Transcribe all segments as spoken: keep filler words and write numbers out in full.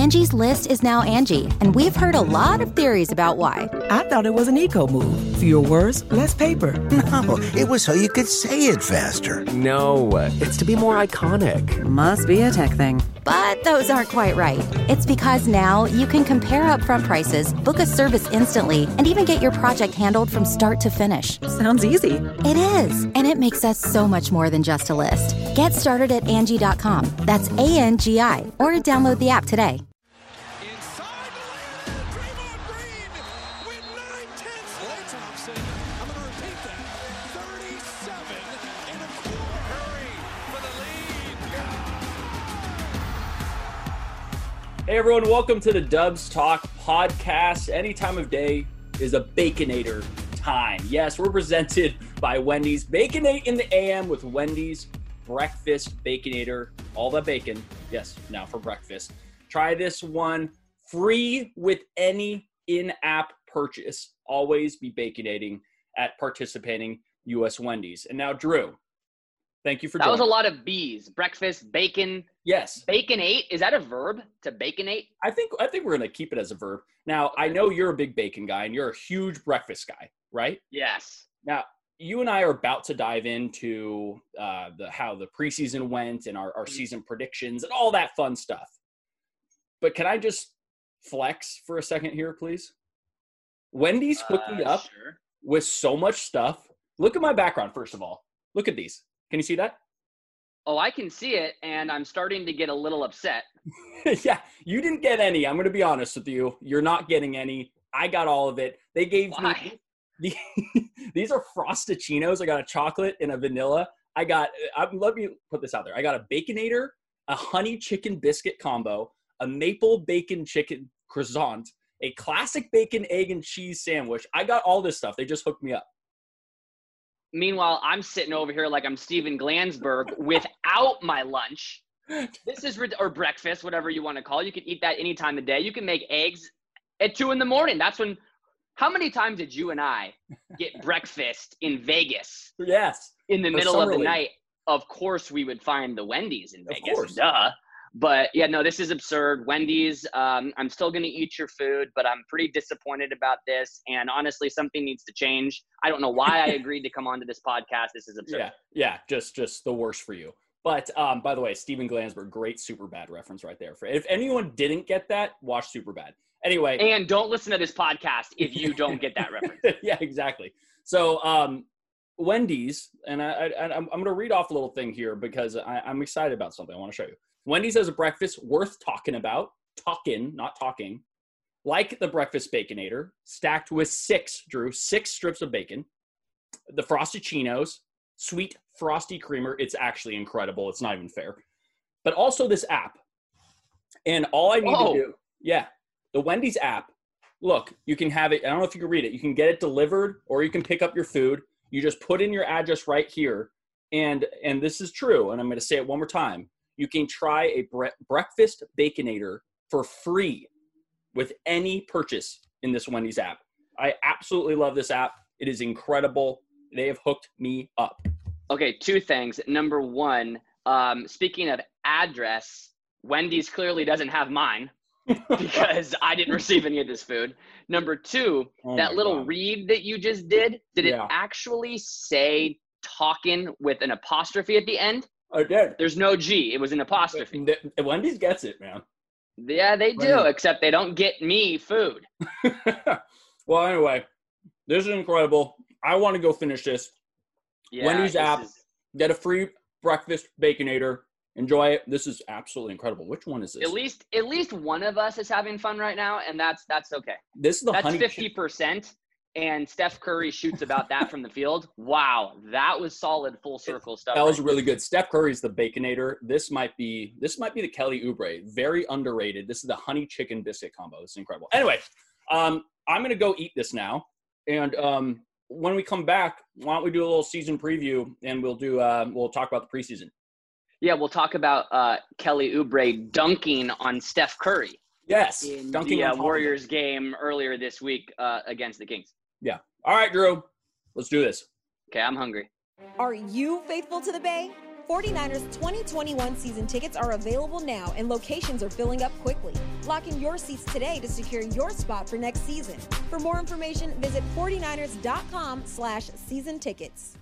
Angie's List is now Angie, and we've heard a lot of theories about why. I thought it was an eco move. Fewer words, less paper. No, it was so you could say it faster. No, it's to be more iconic. Must be a tech thing. But those aren't quite right. It's because now you can compare upfront prices, book a service instantly, and even get your project handled from start to finish. Sounds easy. It is, and it makes us so much more than just a list. Get started at Angie dot com. That's A N G I, or download the app today. Hey everyone, welcome to the Dubs Talk podcast. Any time of day is a Baconator time. Yes, we're presented by Wendy's. Baconate in the A M with Wendy's Breakfast Baconator. All the bacon, yes, now for breakfast. Try this one free with any in-app purchase. Always be baconating at participating U S Wendy's. And now, Drew, thank you for that joining. was a lot of B's. Breakfast, bacon. Yes. Baconate. Is that a verb, to baconate? I think I think we're going to keep it as a verb. Now, I know you're a big bacon guy and you're a huge breakfast guy, right? Yes. Now, you and I are about to dive into uh, the how the preseason went and our, our season predictions and all that fun stuff. But can I just flex for a second here, please? Wendy's hooked me Uh, up sure. with so much stuff. Look at my background, first of all. Look at these. Can you see that? Oh, I can see it, and I'm starting to get a little upset. Yeah, you didn't get any. I'm going to be honest with you. You're not getting any. I got all of it. They gave Why? me the, these are Frosty-chinos. I got a chocolate and a vanilla. I got, I, let me put this out there. I got a Baconator, a honey chicken biscuit combo, a maple bacon chicken croissant, a classic bacon, egg, and cheese sandwich. I got all this stuff. They just hooked me up. Meanwhile, I'm sitting over here like I'm Steven Glansberg without my lunch. This is, rid- or breakfast, whatever you want to call it. You can eat that any time of day. You can make eggs at two in the morning. That's when, how many times did you and I get breakfast in Vegas? Yes. In the For middle of Summer the League. night? Of course, we would find the Wendy's in Of Vegas. course. Duh. But yeah, no, this is absurd. Wendy's, um, I'm still going to eat your food, but I'm pretty disappointed about this. And honestly, something needs to change. I don't know why I agreed to come onto this podcast. This is absurd. Yeah, yeah, just just the worst for you. But um, by the way, Steven Glansberg, great Superbad reference right there. For if anyone didn't get that, watch Superbad. Anyway, And don't listen to this podcast if you don't get that reference. yeah, exactly. So um, Wendy's, and I, I, I'm, I'm going to read off a little thing here because I, I'm excited about something I want to show you. Wendy's has a breakfast worth talking about, talking, not talking, like the Breakfast Baconator, stacked with six, Drew, six strips of bacon, the Frosty-chinos, sweet frosty creamer. It's actually incredible. It's not even fair. But also this app. And all I need Whoa. to do, yeah, the Wendy's app, look, you can have it. I don't know if you can read it. You can get it delivered or you can pick up your food. You just put in your address right here. And, and this is true. And I'm going to say it one more time. You can try a bre- breakfast Baconator for free with any purchase in this Wendy's app. I absolutely love this app. It is incredible. They have hooked me up. Okay, two things. Number one, um, speaking of address, Wendy's clearly doesn't have mine because I didn't receive any of this food. Number two, Oh that my little God. read that you just did, did Yeah. it actually say talking with an apostrophe at the end? I did. There's no G. It was an apostrophe. The- Wendy's gets it, man. Yeah, they do, Right. except they don't get me food. Well, anyway, this is incredible. I want to go finish this. Yeah, Wendy's this app. is- Get a free breakfast Baconator. Enjoy it. This is absolutely incredible. Which one is this? At least, at least one of us is having fun right now, and that's that's okay. This is the That's honey. fifty percent, and Steph Curry shoots about that from the field. Wow, that was solid full circle stuff. That was right really good. Steph Curry's the Baconator. This might be this might be the Kelly Oubre. Very underrated. This is the honey chicken biscuit combo. It's incredible. Anyway, um, I'm gonna go eat this now, and um, when we come back, why don't we do a little season preview, and we'll do uh, we'll talk about the preseason. Yeah, we'll talk about uh, Kelly Oubre dunking on Steph Curry Yes, in dunking the on uh, top of Warriors game earlier this week uh, against the Kings. it. Yeah. All right, Drew. Let's do this. Okay, I'm hungry. Are you faithful to the Bay? forty-niners twenty twenty-one season tickets are available now and locations are filling up quickly. Lock in your seats today to secure your spot for next season. For more information, visit forty-niners.com slash season tickets.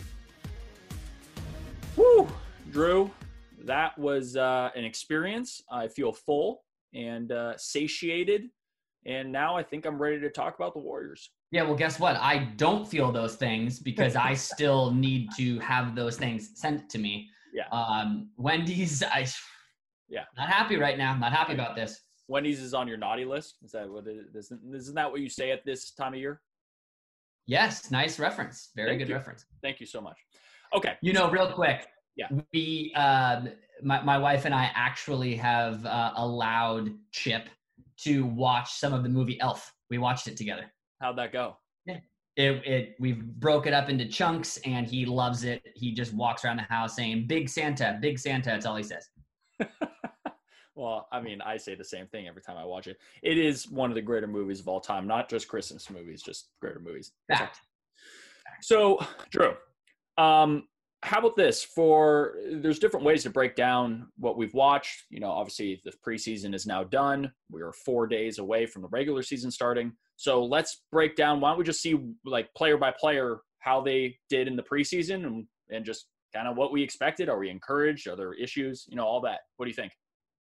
Woo! Drew, that was uh, an experience. I feel full and uh, satiated. And now I think I'm ready to talk about the Warriors. Yeah, well, guess what? I don't feel those things because I still need to have those things sent to me. Yeah. Um, Wendy's, I, yeah, not happy right now. Not happy about this. Wendy's is on your naughty list. Is that what it is? Isn't that what you say at this time of year? Yes. Nice reference. Very Thank good you. reference. Thank you so much. Okay. You know, real quick. Yeah. We, uh, my, my wife and I actually have uh, allowed Chip to watch some of the movie Elf. We watched it together. How'd that go? Yeah. It, it, we broke it up into chunks and he loves it. He just walks around the house saying, "Big Santa, big Santa." That's all he says. Well, I mean, I say the same thing every time I watch it. It is one of the greater movies of all time, not just Christmas movies, just greater movies. Fact. So, Drew, um, how about this? For there's different ways to break down what we've watched. You know, obviously the preseason is now done. We are four days away from the regular season starting. So let's break down. Why don't we just see like player by player how they did in the preseason and, and just kind of what we expected? Are we encouraged? Are there issues? You know, all that. What do you think?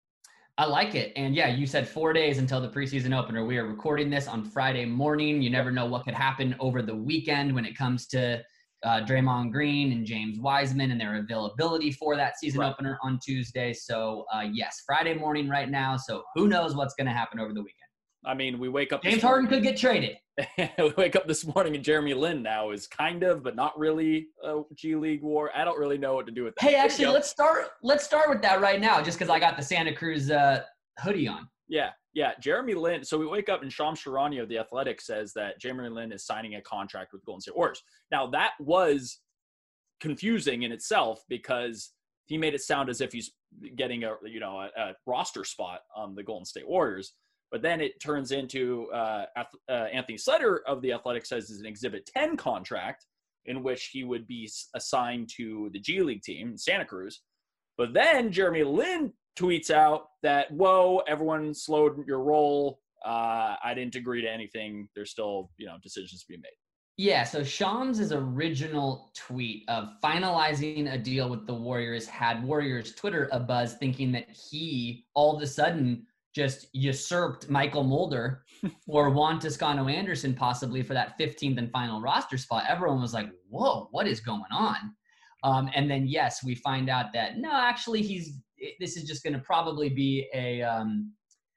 I like it. And yeah, you said four days until the preseason opener. We are recording this on Friday morning. You never know what could happen over the weekend when it comes to uh, Draymond Green and James Wiseman and their availability for that season right. opener on Tuesday. So uh, yes, Friday morning right now. So who knows what's going to happen over the weekend? I mean, we wake up. James Harden could get traded. We wake up this morning and Jeremy Lin now is kind of, but not really a G League war. I don't really know what to do with that. Hey, actually, let's start. Let's start with that right now, just because I got the Santa Cruz uh, hoodie on. Yeah, yeah. Jeremy Lin. So we wake up and Shams Charania of The Athletic says that Jeremy Lin is signing a contract with Golden State Warriors. Now that was confusing in itself because he made it sound as if he's getting a you know a, a roster spot on the Golden State Warriors. But then it turns into uh, uh, Anthony Slater of The Athletic says is an Exhibit ten contract in which he would be assigned to the G League team, Santa Cruz. But then Jeremy Lin tweets out that, whoa, everyone slowed your roll. Uh, I didn't agree to anything. There's still, you know, decisions to be made. Yeah, so Shams' original tweet of finalizing a deal with the Warriors had Warriors Twitter abuzz thinking that he all of a sudden just usurped Michael Mulder or Juan Toscano Anderson possibly for that fifteenth and final roster spot. Everyone was like, whoa, what is going on? Um, and then, yes, we find out that, no, actually, he's this is just going to probably be a, um,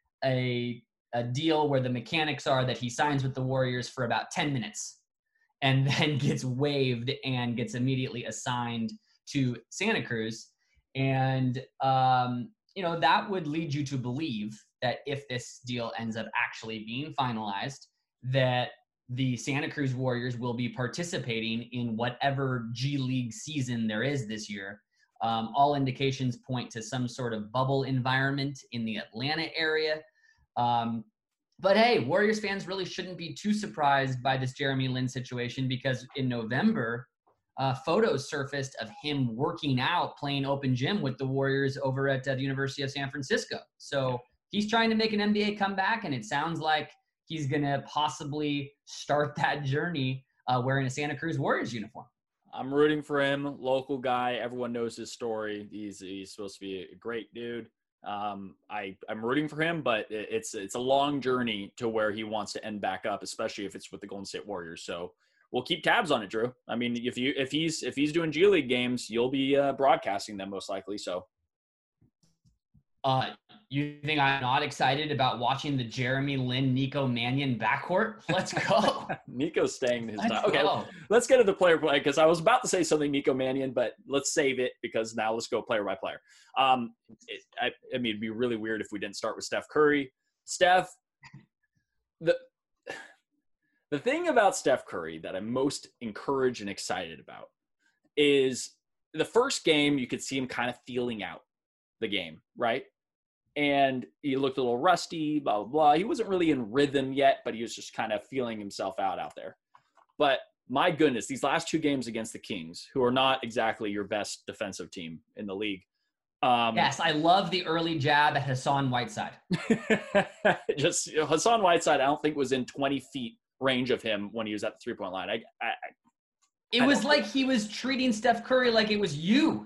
a, a deal where the mechanics are that he signs with the Warriors for about ten minutes and then gets waived and gets immediately assigned to Santa Cruz. And, um, you know, that would lead you to believe that if this deal ends up actually being finalized, that the Santa Cruz Warriors will be participating in whatever G League season there is this year. Um, all indications point to some sort of bubble environment in the Atlanta area. Um, but hey, Warriors fans really shouldn't be too surprised by this Jeremy Lin situation because in November, Uh, photos surfaced of him working out, playing open gym with the Warriors over at uh, the University of San Francisco. So he's trying to make an N B A comeback, and it sounds like he's going to possibly start that journey uh, wearing a Santa Cruz Warriors uniform. I'm rooting for him, local guy. Everyone knows his story. He's he's supposed to be a great dude. Um, I, I'm rooting for him, but it's it's a long journey to where he wants to end back up, especially if it's with the Golden State Warriors. So we'll keep tabs on it, Drew. I mean, if you if he's if he's doing G League games, you'll be uh, broadcasting them most likely. So, uh, you think I'm not excited about watching the Jeremy Lin Nico Mannion backcourt? Let's go. Nico's staying his Let's time. Okay, go. let's get to the player play because I was about to say something Nico Mannion, but let's save it because now let's go player by player. Um, it, I, I mean, it'd be really weird if we didn't start with Steph Curry. Steph, the. The thing about Steph Curry that I'm most encouraged and excited about is the first game, you could see him kind of feeling out the game, right? And he looked a little rusty, blah, blah, blah. He wasn't really in rhythm yet, but he was just kind of feeling himself out out there. But my goodness, these last two games against the Kings, who are not exactly your best defensive team in the league. Um, yes, I love the early jab at Hassan Whiteside. just you know, Hassan Whiteside, I don't think was in twenty feet range of him when he was at the three-point line. I, I, it I was like he was treating Steph Curry like it was you.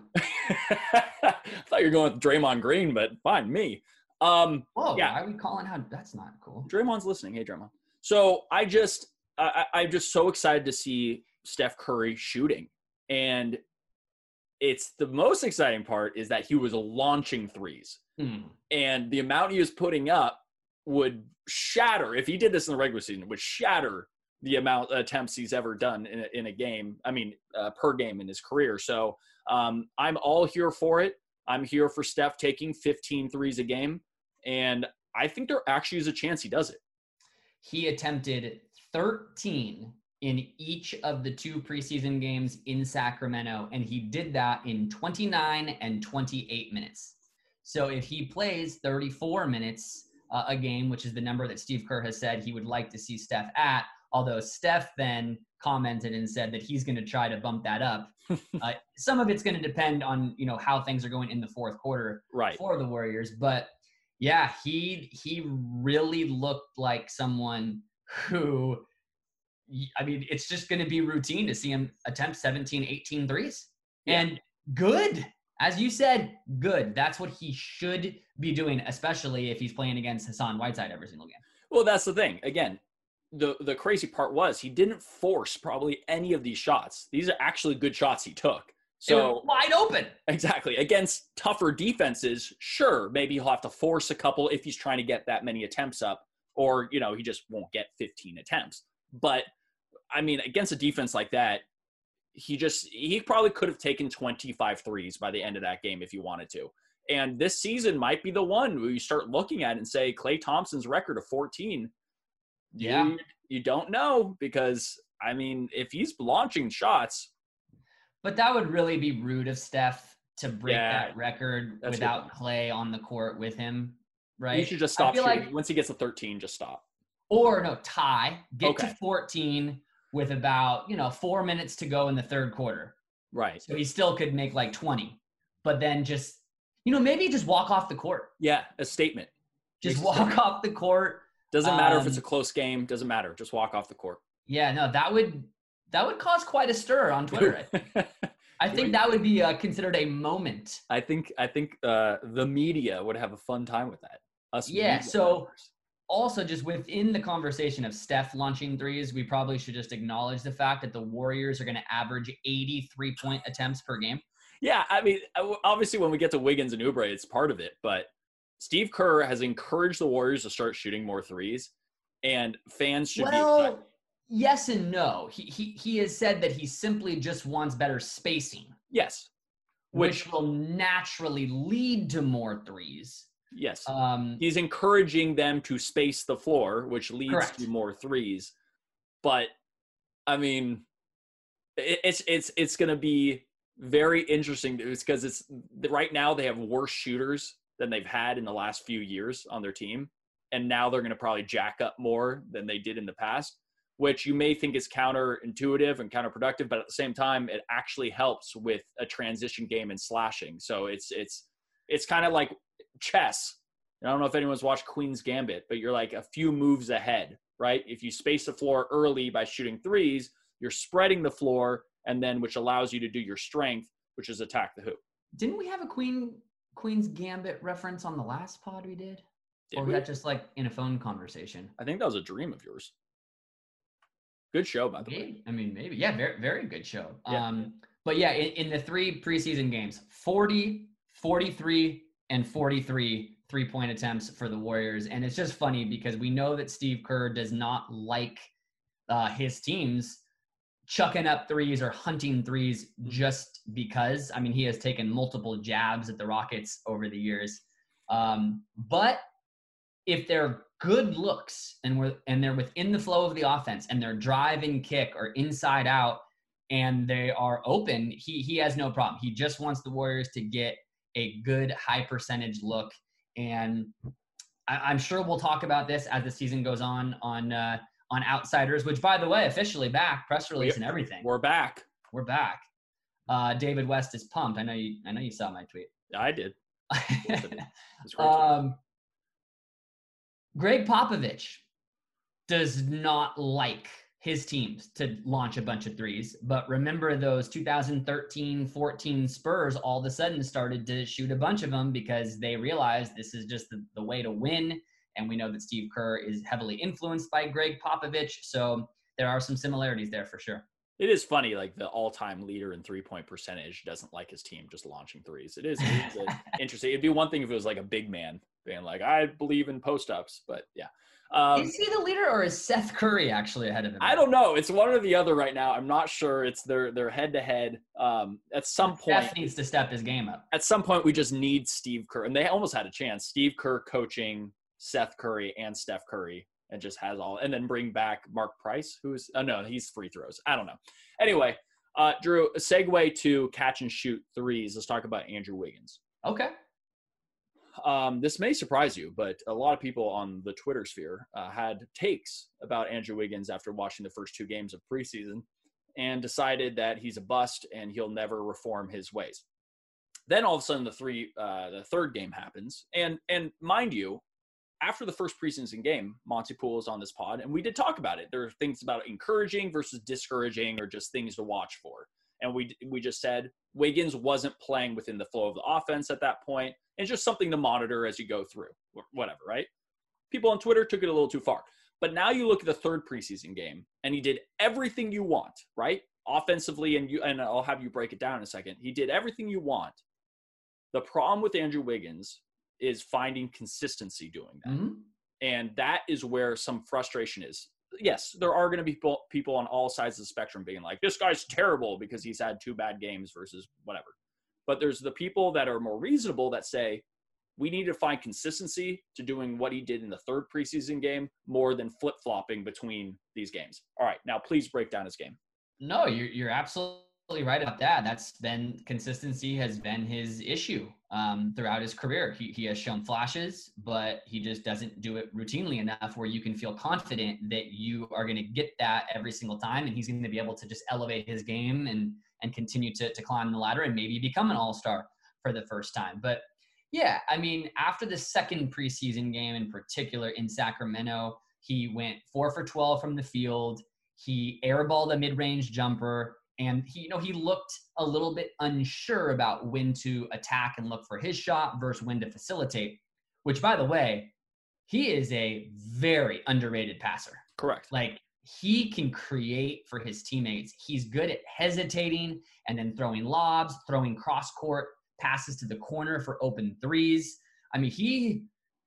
I thought you were going with Draymond Green, but fine, me. Um, Whoa, yeah. why are we calling out? That's not cool. Draymond's listening. Hey, Draymond. So I just, I, I'm just so excited to see Steph Curry shooting. And it's the most exciting part is that he was launching threes. Hmm. And the amount he was putting up would shatter, if he did this in the regular season, would shatter the amount of attempts he's ever done in a, in a game. I mean, uh, per game in his career. So um, I'm all here for it. I'm here for Steph taking fifteen threes a game. And I think there actually is a chance he does it. He attempted thirteen in each of the two preseason games in Sacramento, and he did that in twenty-nine and twenty-eight minutes. So if he plays thirty-four minutes uh, a game, which is the number that Steve Kerr has said he would like to see Steph at, although Steph then commented and said that he's going to try to bump that up. uh, some of it's going to depend on, you know, how things are going in the fourth quarter right. for the Warriors. But yeah, he he really looked like someone who, I mean, it's just going to be routine to see him attempt seventeen, eighteen threes. Yeah. And good. As you said, good. That's what he should be doing, especially if he's playing against Hassan Whiteside every single game. Well, that's the thing. Again, the, the crazy part was he didn't force probably any of these shots. These are actually good shots he took. So wide open. Exactly. Against tougher defenses, sure, maybe he'll have to force a couple if he's trying to get that many attempts up, or, you know, he just won't get fifteen attempts. But I mean, against a defense like that, he just, he probably could have taken twenty-five threes by the end of that game if he wanted to. And this season might be the one where you start looking at it and say, Klay Thompson's record of fourteen. Yeah. You, you don't know, because I mean, if he's launching shots. But that would really be rude of Steph to break Yeah, that record that's without Klay on the court with him, right? He should just stop I feel shooting. like, Once he gets to thirteen, just stop. Or no, tie, get Okay. to fourteen with about, you know, four minutes to go in the third quarter. Right. So he still could make like twenty, but then just, you know, maybe just walk off the court. Yeah, a statement. Just Makes walk off the court. Doesn't matter if it's a Um, close game. Doesn't matter. Just walk off the court. Yeah, no, that would that would cause quite a stir on Twitter. I think, I think that would be uh, considered a moment. I think I think uh, the media would have a fun time with that. Us Yeah, media so members. also just within the conversation of Steph launching threes, we probably should just acknowledge the fact that the Warriors are going to average eighty three-point attempts per game. Yeah, I mean, obviously when we get to Wiggins and Oubre, it's part of it. But Steve Kerr has encouraged the Warriors to start shooting more threes, and fans should be Well, excited. yes and no. He, he, he has said that he simply just wants better spacing, Yes. which, Which, will naturally lead to more threes. yes. Um, He's encouraging them to space the floor, which leads Correct. to more threes. But I mean, it, it's it's it's going to be very interesting because it's right now they have worse shooters than they've had in the last few years on their team, and now they're going to probably jack up more than they did in the past, which you may think is counterintuitive and counterproductive, but at the same time, it actually helps with a transition game and slashing. So it's it's it's kind of like chess. I don't know if anyone's watched Queen's Gambit, but you're like a few moves ahead, right? If you space the floor early by shooting threes, you're spreading the floor, and then which allows you to do your strength, which is attack the hoop. didn't we have a Queen Queen's Gambit reference on the last pod we did? Did or was we? that just like in a phone conversation? I think that was a dream of yours. Good show, by the way. Maybe. I mean, maybe. Yeah, very, very good show. Yeah. Um, but yeah, in, in the three preseason games, forty, forty-three, and forty-three three-point attempts for the Warriors. And it's just funny because we know that Steve Kerr does not like uh, his teams chucking up threes or hunting threes just because. I mean, he has taken multiple jabs at the Rockets over the years. Um, but if they're good looks and we're and they're within the flow of the offense and they're drive and kick or inside out and they are open, he he has no problem. He just wants the Warriors to get a good high percentage look. And I, I'm sure we'll talk about this as the season goes on on uh, on Outsiders, which, by the way, officially back, press release and everything. We're back. We're back. Uh, David West is pumped. I know you. I know you saw my tweet. I did. um, Greg Popovich does not like his teams to launch a bunch of threes, but remember those two thousand thirteen fourteen Spurs all of a sudden started to shoot a bunch of them because they realized this is just the, the way to win. And we know that Steve Kerr is heavily influenced by Greg Popovich. So there are some similarities there for sure. It is funny, like the all-time leader in three-point percentage doesn't like his team just launching threes. It is, it is interesting. It'd be one thing if it was like a big man being like, I believe in post-ups, but yeah. Um, is he the leader or is Seth Curry actually ahead of him? I don't know. It's one or the other right now. I'm not sure. It's their their head-to-head. Um, at some point, Seth needs to step his game up. At some point, we just need Steve Kerr. And they almost had a chance. Steve Kerr coaching Seth Curry and Steph Curry. And just has all, and then bring back Mark Price, who's, oh no, he's free throws. I don't know. Anyway, uh, Drew, a segue to catch and shoot threes. Let's talk about Andrew Wiggins. Okay. Um, this may surprise you, but a lot of people on the Twitter sphere uh, had takes about Andrew Wiggins after watching the first two games of preseason and decided that he's a bust and he'll never reform his ways. Then all of a sudden the three, uh, the third game happens. And, and mind you, after the first preseason game, Monty Poole is on this pod, and we did talk about it. There are things about encouraging versus discouraging or just things to watch for. And we we just said Wiggins wasn't playing within the flow of the offense at that point. It's just something to monitor as you go through, whatever, right? People on Twitter took it a little too far. But now you look at the third preseason game, and he did everything you want, right? Offensively, and you and I'll have you break it down in a second. He did everything you want. The problem with Andrew Wiggins is finding consistency doing that. Mm-hmm. And that is where some frustration is. Yes, there are going to be people, people on all sides of the spectrum being like, this guy's terrible because he's had two bad games versus whatever. But there's the people that are more reasonable that say, we need to find consistency to doing what he did in the third preseason game more than flip-flopping between these games. All right, now please break down his game. No, you're, you're absolutely right about that. That's been consistency has been his issue um, throughout his career. He he has shown flashes, but he just doesn't do it routinely enough where you can feel confident that you are going to get that every single time, and he's going to be able to just elevate his game and and continue to to climb the ladder and maybe become an all-star for the first time. But yeah, I mean, after the second preseason game in particular in Sacramento, he went four for twelve from the field. He airballed a mid-range jumper. And he, you know, he looked a little bit unsure about when to attack and look for his shot versus when to facilitate, which, by the way, he is a very underrated passer. Correct. Like, he can create for his teammates. He's good at hesitating and then throwing lobs, throwing cross-court passes to the corner for open threes. I mean, he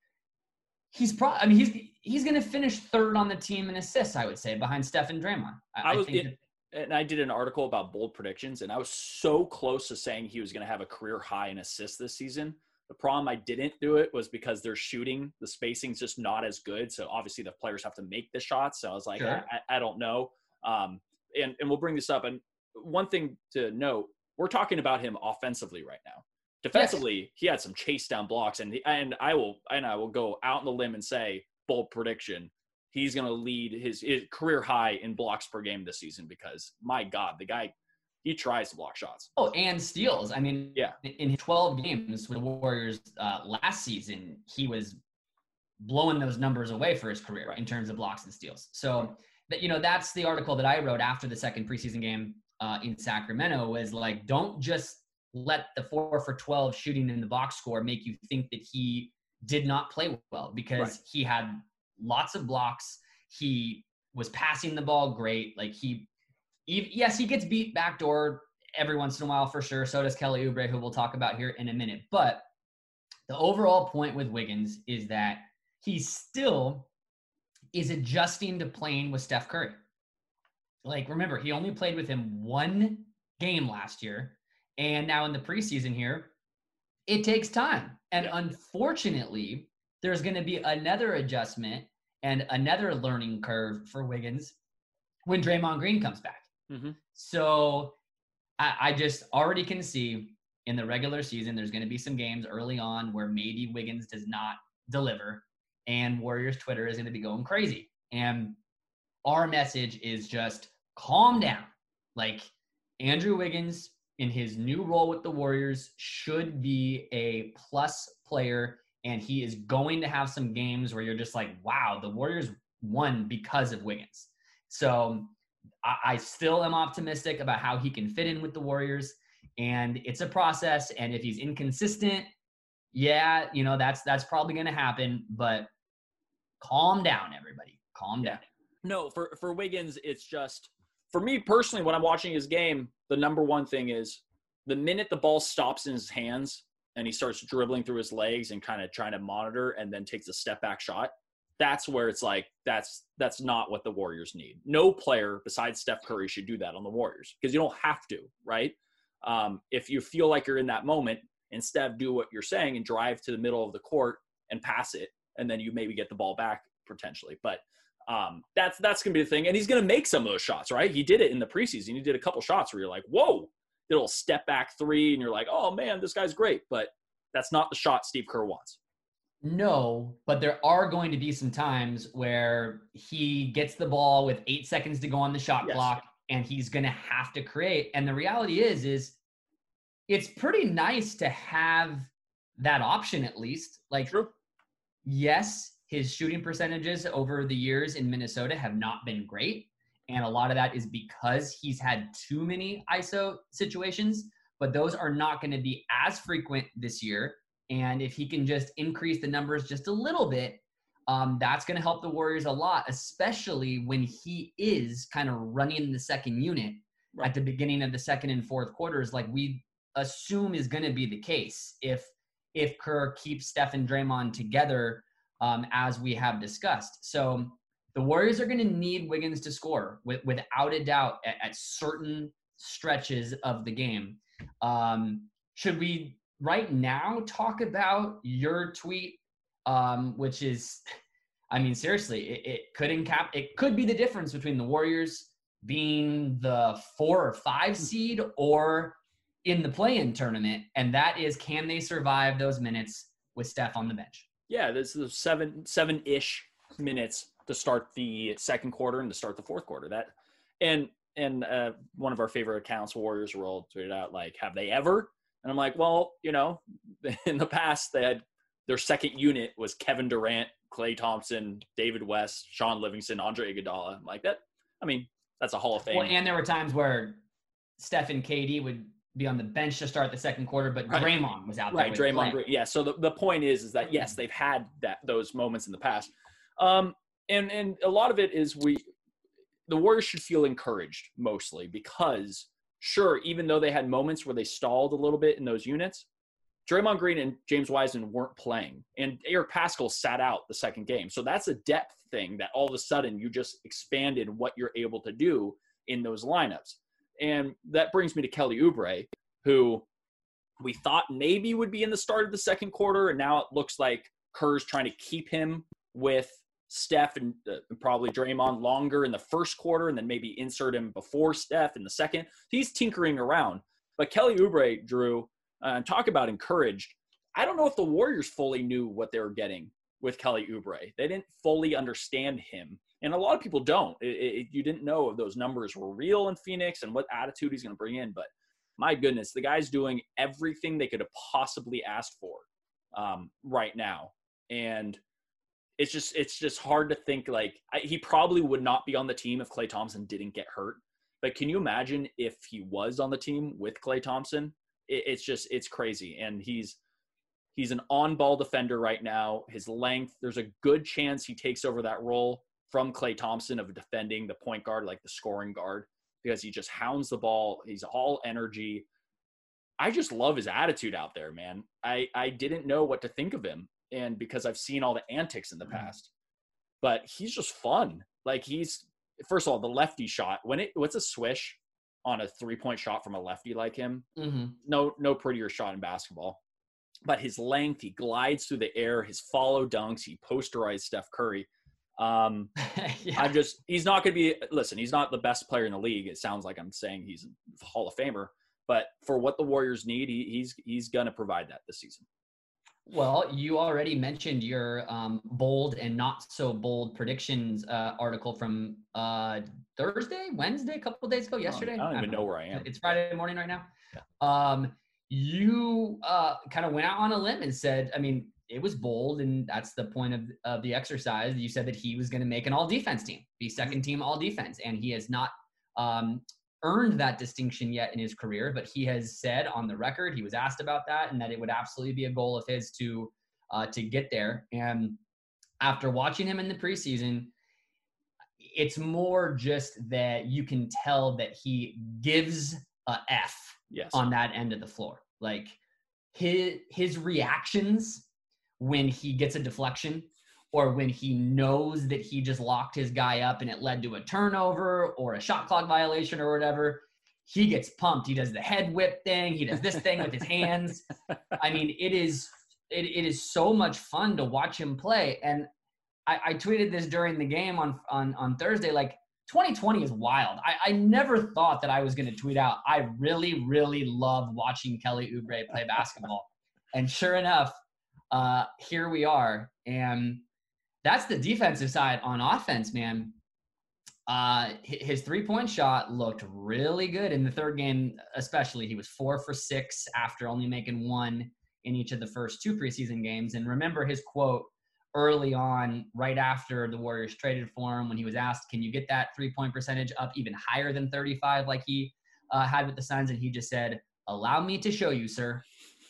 he's probably, I mean, he's he's going to finish third on the team in assists, I would say, behind Steph and Draymond. I, I was I think it, and I did an article about bold predictions, and I was so close to saying he was going to have a career high in assists this season. The problem I didn't do it was because they're shooting, the spacing's just not as good. So obviously the players have to make the shots. So I was like, sure. I, I don't know. Um, and, and we'll bring this up. And one thing to note, we're talking about him offensively right now. Defensively, yes. He had some chase down blocks, and and I will and I will go out on the limb and say, bold prediction, he's going to lead his, his career high in blocks per game this season because, my God, the guy, he tries to block shots. Oh, and steals. I mean, yeah. In twelve games with the Warriors uh, last season, he was blowing those numbers away for his career right. in terms of blocks and steals. So, that you know, that's the article that I wrote after the second preseason game uh, in Sacramento was like, don't just let the four for twelve shooting in the box score make you think that he did not play well because right. he had lots of blocks. He was passing the ball great. Like he, he, yes, he gets beat backdoor every once in a while for sure. So does Kelly Oubre, who we'll talk about here in a minute. But the overall point with Wiggins is that he still is adjusting to playing with Steph Curry. Like, remember, he only played with him one game last year. And now in the preseason here, it takes time. And yeah. unfortunately, there's going to be another adjustment and another learning curve for Wiggins when Draymond Green comes back. Mm-hmm. So I, I just already can see in the regular season, there's going to be some games early on where maybe Wiggins does not deliver and Warriors Twitter is going to be going crazy. And our message is just calm down. Like, Andrew Wiggins in his new role with the Warriors should be a plus player, and he is going to have some games where you're just like, wow, the Warriors won because of Wiggins. So I, I still am optimistic about how he can fit in with the Warriors, and it's a process. And if he's inconsistent, yeah, you know, that's that's probably going to happen, but calm down, everybody. Calm down. No, for, for Wiggins, it's just, for me personally, when I'm watching his game, the number one thing is the minute the ball stops in his hands and he starts dribbling through his legs and kind of trying to monitor and then takes a step back shot, that's where it's like, that's that's not what the Warriors need. No player besides Steph Curry should do that on the Warriors, because you don't have to, right? Um, if you feel like you're in that moment, instead do what you're saying and drive to the middle of the court and pass it, and then you maybe get the ball back potentially. But Um, that's that's going to be the thing. And he's going to make some of those shots, right? He did it in the preseason. He did a couple shots where you're like, whoa, it'll step back three. And you're like, oh, man, this guy's great. But that's not the shot Steve Kerr wants. No, but there are going to be some times where he gets the ball with eight seconds to go on the shot Yes. clock, and he's going to have to create. And the reality is, is it's pretty nice to have that option at least. Like, True. Yes, his shooting percentages over the years in Minnesota have not been great. And a lot of that is because he's had too many I S O situations, but those are not going to be as frequent this year. And if he can just increase the numbers just a little bit, um, that's going to help the Warriors a lot, especially when he is kind of running the second unit right at the beginning of the second and fourth quarters, like we assume is going to be the case if if Kerr keeps Steph and Draymond together, um, as we have discussed. So the Warriors are going to need Wiggins to score with, without a doubt at, at certain stretches of the game. Um, should we right now talk about your tweet, um, which is, I mean, seriously, it, it could encap, it could be the difference between the Warriors being the four or five seed or in the play-in tournament, and that is, can they survive those minutes with Steph on the bench? Yeah, this is seven, seven-ish minutes to start the second quarter and to start the fourth quarter. That, and and uh, one of our favorite accounts, Warriors World, tweeted out, like, have they ever? And I'm like, well, you know, in the past, they had their second unit was Kevin Durant, Klay Thompson, David West, Sean Livingston, Andre Iguodala. I'm like, that, I mean, that's a Hall of Fame. Well, and there were times where Steph and K D would be on the bench to start the second quarter, but right. Draymond was out there. Right, Draymond. Green. Yeah, so the, the point is, is that, yes, they've had that those moments in the past. Um, and, and a lot of it is we – the Warriors should feel encouraged mostly because, sure, even though they had moments where they stalled a little bit in those units, Draymond Green and James Wiseman weren't playing. And Eric Paschall sat out the second game. So that's a depth thing that all of a sudden you just expanded what you're able to do in those lineups. And that brings me to Kelly Oubre, who we thought maybe would be in the start of the second quarter, and now it looks like Kerr's trying to keep him with Steph and uh, probably Draymond longer in the first quarter and then maybe insert him before Steph in the second. He's tinkering around. But Kelly Oubre, Drew, uh, talk about encouraged. I don't know if the Warriors fully knew what they were getting with Kelly Oubre. They didn't fully understand him. And a lot of people don't. It, it, you didn't know if those numbers were real in Phoenix and what attitude he's going to bring in. But my goodness, the guy's doing everything they could have possibly asked for um, right now. And it's just it's just hard to think, like, I, he probably would not be on the team if Klay Thompson didn't get hurt. But can you imagine if he was on the team with Klay Thompson? It, it's just it's crazy. And he's he's an on-ball defender right now. His length, there's a good chance he takes over that role from Klay Thompson of defending the point guard, like the scoring guard, because he just hounds the ball. He's all energy. I just love his attitude out there, man. I, I didn't know what to think of him, and because I've seen all the antics in the past. But he's just fun. Like, he's – first of all, the lefty shot, when it what's a swish on a three-point shot from a lefty like him? Mm-hmm. No, no prettier shot in basketball. But his length, he glides through the air, his follow dunks, he posterized Steph Curry. Um, yeah. I'm just, he's not going to be, listen, he's not the best player in the league. It sounds like I'm saying he's a Hall of Famer, but for what the Warriors need, he, he's, he's going to provide that this season. Well, you already mentioned your um, bold and not so bold predictions uh, article from uh, Thursday, Wednesday, a couple of days ago, yesterday. I don't, I don't even know. know where I am. It's Friday morning right now. Yeah. Um, you uh, kind of went out on a limb and said, I mean, it was bold, and that's the point of, of the exercise. You said that he was going to make an all-defense team, be second team all-defense, and he has not um, earned that distinction yet in his career, but he has said on the record, he was asked about that, and that it would absolutely be a goal of his to uh, to get there. And after watching him in the preseason, it's more just that you can tell that he gives a F yes. on that end of the floor. Like his his reactions when he gets a deflection, or when he knows that he just locked his guy up and it led to a turnover or a shot clock violation or whatever, he gets pumped. He does the head whip thing. He does this thing with his hands. I mean, it is it, it is so much fun to watch him play. And I, I tweeted this during the game on, on, on Thursday, like twenty twenty is wild. I, I never thought that I was going to tweet out, I really, really love watching Kelly Oubre play basketball. And sure enough, uh, here we are. And that's the defensive side. On offense, man. Uh, his three-point shot looked really good in the third game, especially. He was four for six after only making one in each of the first two preseason games. And remember his quote early on, right after the Warriors traded for him, when he was asked, can you get that three-point percentage up even higher than thirty-five like he uh, had with the Suns? And he just said, allow me to show you, sir.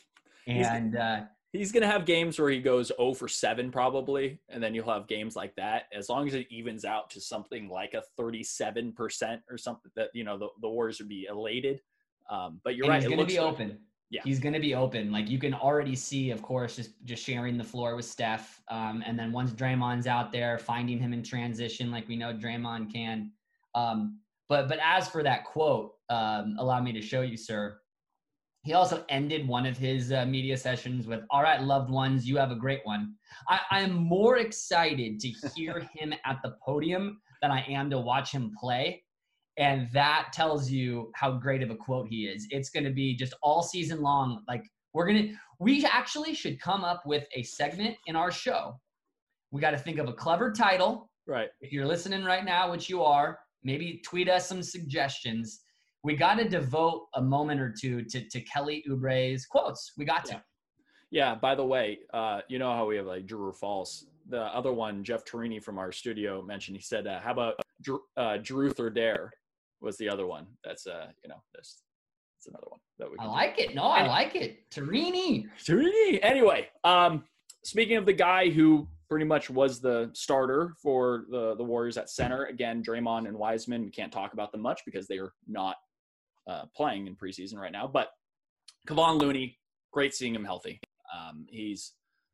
And uh, he's going to have games where he goes zero for seven probably, and then you'll have games like that. As long as it evens out to something like a thirty-seven percent or something, that, you know, the, the Warriors would be elated. Um, but you're and right. He's going to be good. open. Yeah. He's going to be open. Like you can already see, of course, just, just sharing the floor with Steph. Um, and then once Draymond's out there, finding him in transition, like we know Draymond can. Um, but, but as for that quote, um, allow me to show you, sir. He also ended one of his uh, media sessions with, all right, loved ones, you have a great one. I, I'm more excited to hear him at the podium than I am to watch him play. And that tells you how great of a quote he is. It's going to be just all season long. Like we're going to, we actually should come up with a segment in our show. We got to think of a clever title. Right. If you're listening right now, which you are, maybe tweet us some suggestions. We got to devote a moment or two to, to Kelly Oubre's quotes. We got to. Yeah. yeah by the way, uh, you know how we have like Drew or false. The other one, Jeff Torini from our studio mentioned, he said, uh, how about Drew, uh, Druth or Dare was the other one. That's, uh, you know, that's, that's another one. That we I like do. it. No, I like it. Torini. Torini. Anyway, um, speaking of the guy who pretty much was the starter for the, the Warriors at center, again, Draymond and Wiseman, we can't talk about them much because they are not Uh, playing in preseason right now, but Kevon Looney, great seeing him healthy. Um, he's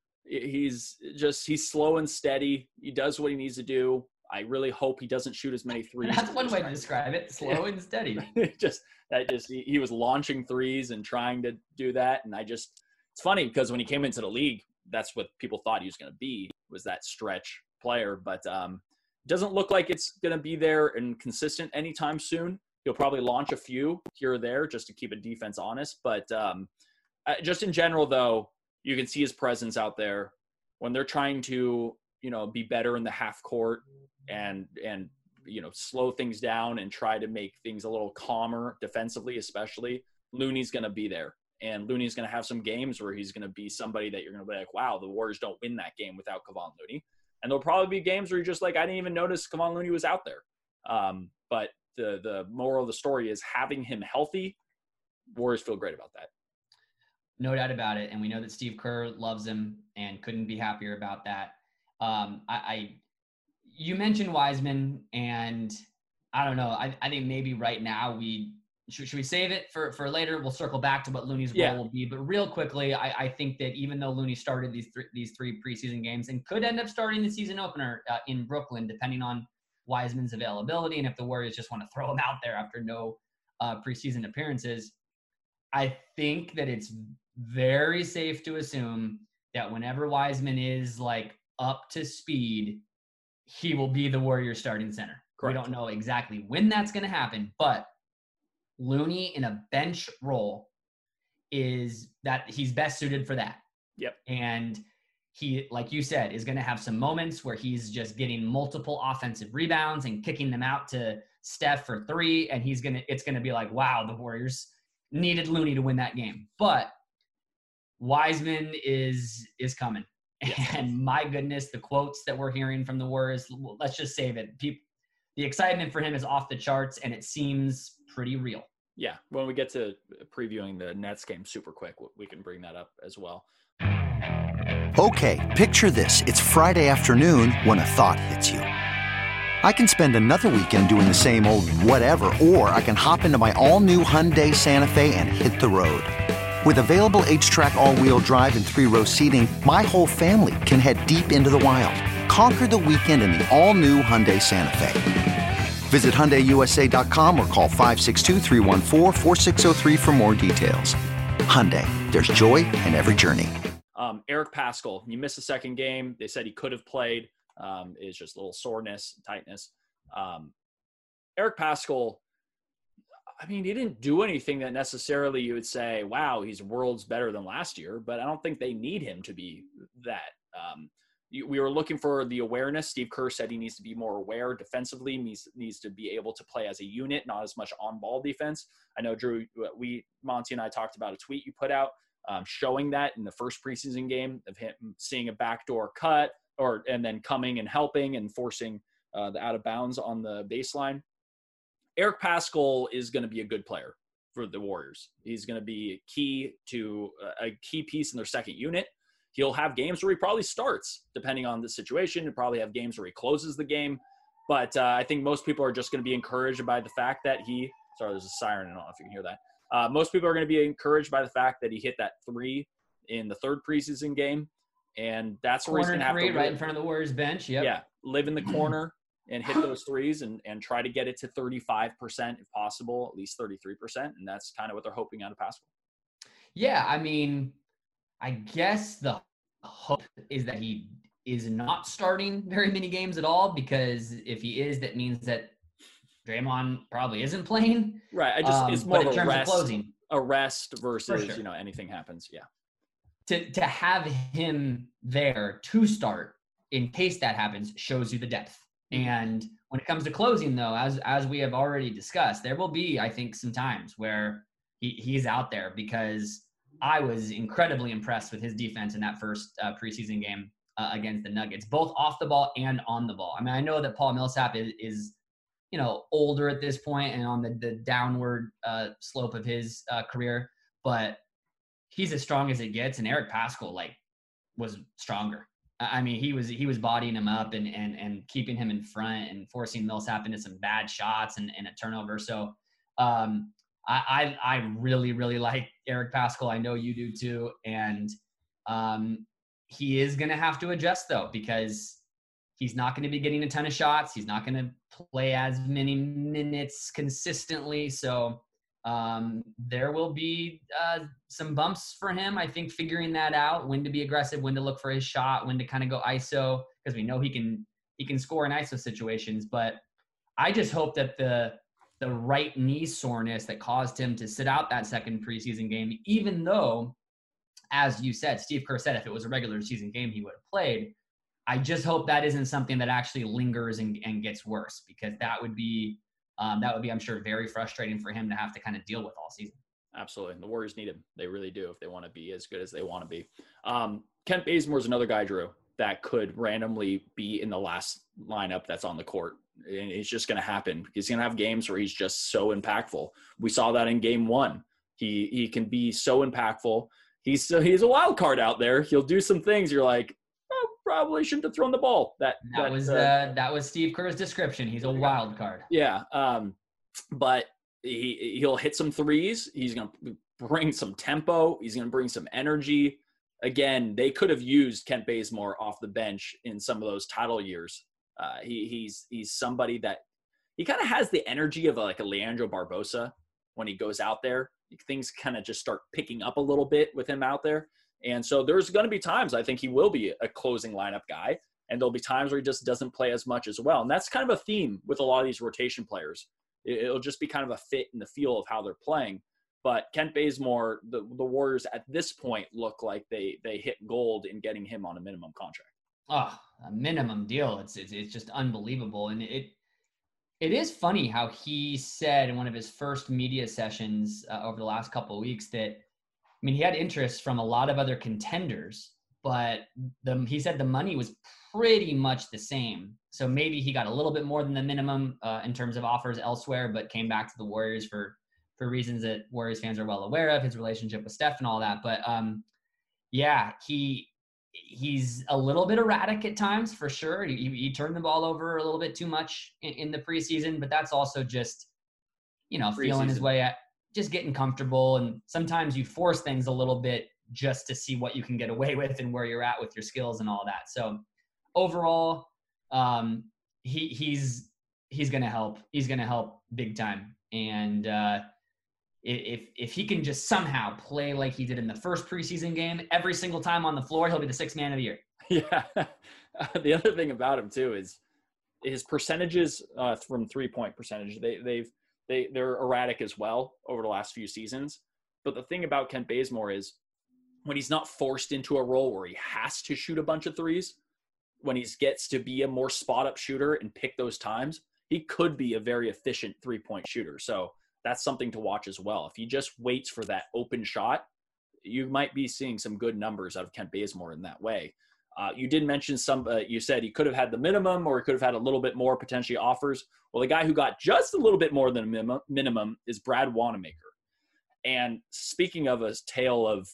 he's just he's slow and steady. He does what he needs to do. I really hope he doesn't shoot as many threes. That's one way to describe it: slow and steady. just that just he, he was launching threes and trying to do that, and I just it's funny because when he came into the league, that's what people thought he was going to be, was that stretch player, but um, doesn't look like it's going to be there and consistent anytime soon. He'll probably launch a few here or there just to keep a defense honest. But um, just in general, though, you can see his presence out there when they're trying to, you know, be better in the half court and, and you know, slow things down and try to make things a little calmer defensively, especially. Looney's going to be there. And Looney's going to have some games where he's going to be somebody that you're going to be like, wow, the Warriors don't win that game without Kevon Looney. And there'll probably be games where you're just like, I didn't even notice Kevon Looney was out there. Um, but the the moral of the story is having him healthy, Warriors feel great about that. No doubt about it. And we know that Steve Kerr loves him and couldn't be happier about that. Um, I, I you mentioned Wiseman, and I don't know. I, I think maybe right now we should, should we save it for, for later? We'll circle back to what Looney's role yeah. will be. But real quickly, I, I think that even though Looney started these three, these three preseason games and could end up starting the season opener uh, in Brooklyn, depending on Wiseman's availability and if the Warriors just want to throw him out there after no uh, preseason appearances, I think that it's very safe to assume that whenever Wiseman is like up to speed, he will be the Warriors starting center. Correct. We don't know exactly when that's going to happen, but Looney in a bench role is that he's best suited for that. Yep. And he, like you said, is going to have some moments where he's just getting multiple offensive rebounds and kicking them out to Steph for three. And he's going to, it's going to be like, wow, the Warriors needed Looney to win that game. But Wiseman is, is coming. Yes. And my goodness, the quotes that we're hearing from the Warriors, let's just save it. People, the excitement for him is off the charts, and it seems pretty real. Yeah. When we get to previewing the Nets game super quick, we can bring that up as well. Okay, picture this. It's Friday afternoon when a thought hits you. I can spend another weekend doing the same old whatever, or I can hop into my all-new Hyundai Santa Fe and hit the road. With available H-Track all-wheel drive and three-row seating, my whole family can head deep into the wild. Conquer the weekend in the all-new Hyundai Santa Fe. Visit Hyundai U S A dot com or call five six two, three one four, four six zero three for more details. Hyundai, there's joy in every journey. Um, Eric Paschall, you missed the second game. They said he could have played. Um, it's just a little soreness, tightness. Um, Eric Paschall, I mean, he didn't do anything that necessarily you would say, wow, he's worlds better than last year, but I don't think they need him to be that. Um, we were looking for the awareness. Steve Kerr said he needs to be more aware defensively, needs, needs to be able to play as a unit, not as much on-ball defense. I know, Drew, we, Monty and I talked about a tweet you put out um, showing that in the first preseason game of him seeing a backdoor cut or and then coming and helping and forcing uh, the out of bounds on the baseline. Eric Paschall is going to be a good player for the Warriors. He's going to be key to a key piece in their second unit. He'll have games where he probably starts, depending on the situation. He'll probably have games where he closes the game. But uh, I think most people are just going to be encouraged by the fact that he – sorry, there's a siren. I don't know if you can hear that. Uh, most people are going to be encouraged by the fact that he hit that three in the third preseason game. And that's where corner he's going to have three, to live. right in front of the Warriors bench. Yep. Yeah, live in the corner and hit those threes and, and try to get it to thirty-five percent if possible, at least thirty-three percent. And that's kind of what they're hoping out of Paschall. Yeah, I mean, I guess the hope is that he is not starting very many games at all, because if he is, that means that Draymond probably isn't playing. Right. I just, um, it's more in of a terms rest, of closing. a rest versus, sure. you know, anything happens. Yeah. To, to have him there to start in case that happens shows you the depth. And when it comes to closing, though, as as we have already discussed, there will be, I think, some times where he, he's out there, because I was incredibly impressed with his defense in that first uh, preseason game uh, against the Nuggets, both off the ball and on the ball. I mean, I know that Paul Millsap is, is you know, older at this point and on the, the downward uh, slope of his uh, career, but he's as strong as it gets. And Eric Paschall, like, was stronger. I mean, he was he was bodying him up and and and keeping him in front and forcing Millsap into some bad shots and, and a turnover. So um, I, I I really really like Eric Paschall. I know you do too, and um, he is going to have to adjust though, because he's not going to be getting a ton of shots. He's not going to play as many minutes consistently. So um, there will be uh, some bumps for him. I think figuring that out, when to be aggressive, when to look for his shot, when to kind of go I S O, because we know he can he can score in I S O situations. But I just hope that the the right knee soreness that caused him to sit out that second preseason game, even though, as you said, Steve Kerr said if it was a regular season game, he would have played. I just hope that isn't something that actually lingers and, and gets worse, because that would be, um, that would be, I'm sure, very frustrating for him to have to kind of deal with all season. Absolutely. And the Warriors need him. They really do, if they want to be as good as they want to be. Um, Kent Bazemore is another guy, Drew, that could randomly be in the last lineup that's on the court. And it's just going to happen. He's going to have games where he's just so impactful. We saw that in game one. He he can be so impactful. He's he's a wild card out there. He'll do some things. You're like, oh, probably shouldn't have thrown the ball. That that, that was uh, uh, that was Steve Kerr's description. He's a wild card. Yeah, um, but he he'll hit some threes. He's going to bring some tempo. He's going to bring some energy. Again, they could have used Kent Bazemore off the bench in some of those title years. Uh, he he's he's somebody that he kind of has the energy of a, like a Leandro Barbosa when he goes out there. Things kind of just start picking up a little bit with him out there. And so there's going to be times I think he will be a closing lineup guy, and there'll be times where he just doesn't play as much as well. And that's kind of a theme with a lot of these rotation players. It'll just be kind of a fit in the feel of how they're playing. But Kent Bazemore, the, the Warriors at this point look like they they hit gold in getting him on a minimum contract. Oh, a minimum deal. It's, it's, it's just unbelievable. And it, it is funny how he said in one of his first media sessions uh, over the last couple of weeks that, I mean, he had interest from a lot of other contenders, but the, he said the money was pretty much the same. So maybe he got a little bit more than the minimum uh, in terms of offers elsewhere, but came back to the Warriors for, for reasons that Warriors fans are well aware of, his relationship with Steph and all that. But um, yeah, he, he's a little bit erratic at times for sure. He, he turned the ball over a little bit too much in, in the preseason, but that's also just, you know, feeling Preseason. his way at just getting comfortable. And sometimes you force things a little bit just to see what you can get away with and where you're at with your skills and all that. So overall, um, he he's, he's going to help. He's going to help big time. And, uh, If if he can just somehow play like he did in the first preseason game every single time on the floor, he'll be the sixth man of the year. Yeah. The other thing about him too is his percentages uh, from three point percentage. They they've they they're erratic as well over the last few seasons. But the thing about Kent Bazemore is when he's not forced into a role where he has to shoot a bunch of threes, when he gets to be a more spot up shooter and pick those times, he could be a very efficient three point shooter. So that's something to watch as well. If he just waits for that open shot, you might be seeing some good numbers out of Kent Bazemore in that way. Uh, you did mention some, uh, you said he could have had the minimum or he could have had a little bit more potentially offers. Well, the guy who got just a little bit more than a minimum, minimum is Brad Wanamaker. And speaking of a tale of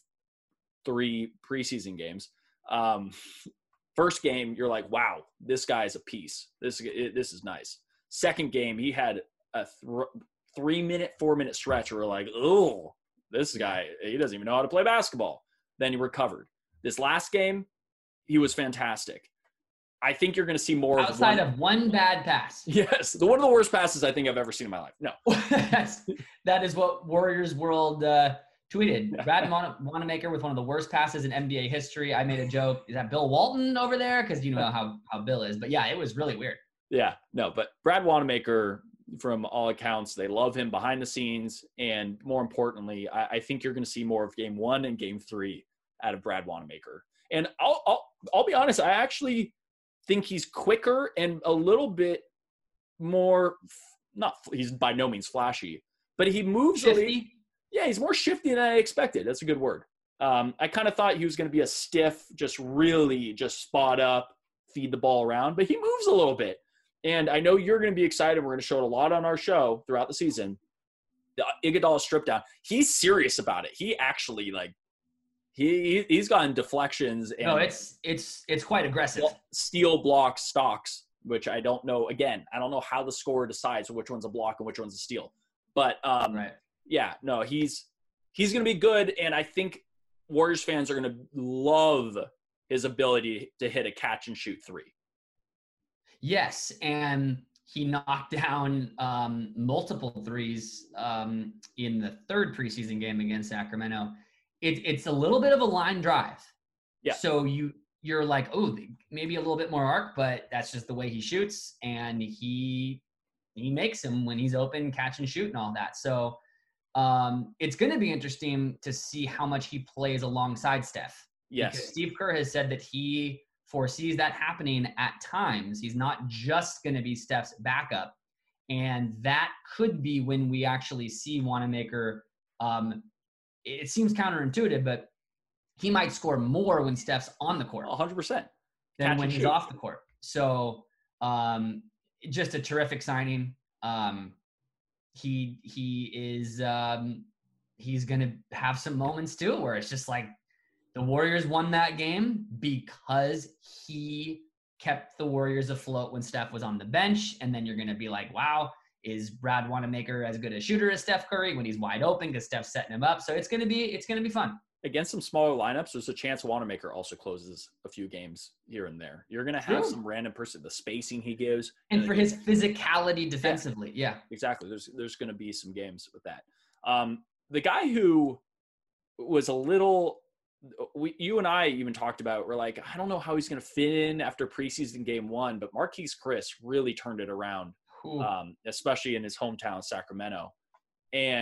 three preseason games, um, first game, you're like, wow, this guy's a piece. This, this is nice. Second game, he had a th- three minute, four minute stretch where we're like, oh, this guy, he doesn't even know how to play basketball. Then he recovered. This last game, he was fantastic. I think you're going to see more outside of, one, of one bad pass. Yes, the one of the worst passes I think I've ever seen in my life. No, That's, that is what Warriors World uh, tweeted. Brad Wanamaker with one of the worst passes in N B A history. I made a joke. Is that Bill Walton over there? Because you know how how Bill is. But yeah, it was really weird. Yeah, no, but Brad Wanamaker, from all accounts, they love him behind the scenes. And more importantly, I, I think you're going to see more of game one and game three out of Brad Wanamaker. And I'll, I'll, I'll be honest, I actually think he's quicker and a little bit more, not, he's by no means flashy, but he moves. Shifty. Really, yeah, he's more shifty than I expected. That's a good word. Um, I kind of thought he was going to be a stiff, just really just spot up, feed the ball around, but he moves a little bit. And I know you're going to be excited. We're going to show it a lot on our show throughout the season. The Iguodala strip down. He's serious about it. He actually like he he's gotten deflections. And no, it's it's it's quite aggressive. Steal blocks, stocks, which I don't know. Again, I don't know how the scorer decides which one's a block and which one's a steal. But um, right. yeah, no, he's he's going to be good, and I think Warriors fans are going to love his ability to hit a catch and shoot three. Yes, and he knocked down um, multiple threes um, in the third preseason game against Sacramento. It, it's a little bit of a line drive. Yeah. So you, you're like, oh, maybe a little bit more arc, but that's just the way he shoots, and he he makes them when he's open, catch and shoot and all that. So um, it's going to be interesting to see how much he plays alongside Steph. Yes. Because Steve Kerr has said that he foresees that happening at times. He's not just going to be Steph's backup. And that could be when we actually see Wanamaker. Um, it seems counterintuitive, but he might score more when Steph's on the court. one hundred percent. Than Catch when and he's shoot. off the court. So um, just a terrific signing. Um, he he is um, he's going to have some moments too where it's just like, the Warriors won that game because he kept the Warriors afloat when Steph was on the bench. And then you're going to be like, wow, is Brad Wanamaker as good a shooter as Steph Curry when he's wide open because Steph's setting him up? So it's going to be, it's going to be fun. Against some smaller lineups, there's a chance Wanamaker also closes a few games here and there. You're going to have True. some random person, the spacing he gives. And the for his physicality defensively. Yeah. Exactly. There's, there's going to be some games with that. Um, the guy who was a little, We, you and I even talked about, we're like, I don't know how he's going to fit in after preseason game one, but Marquise Chris really turned it around, um, especially in his hometown, Sacramento. And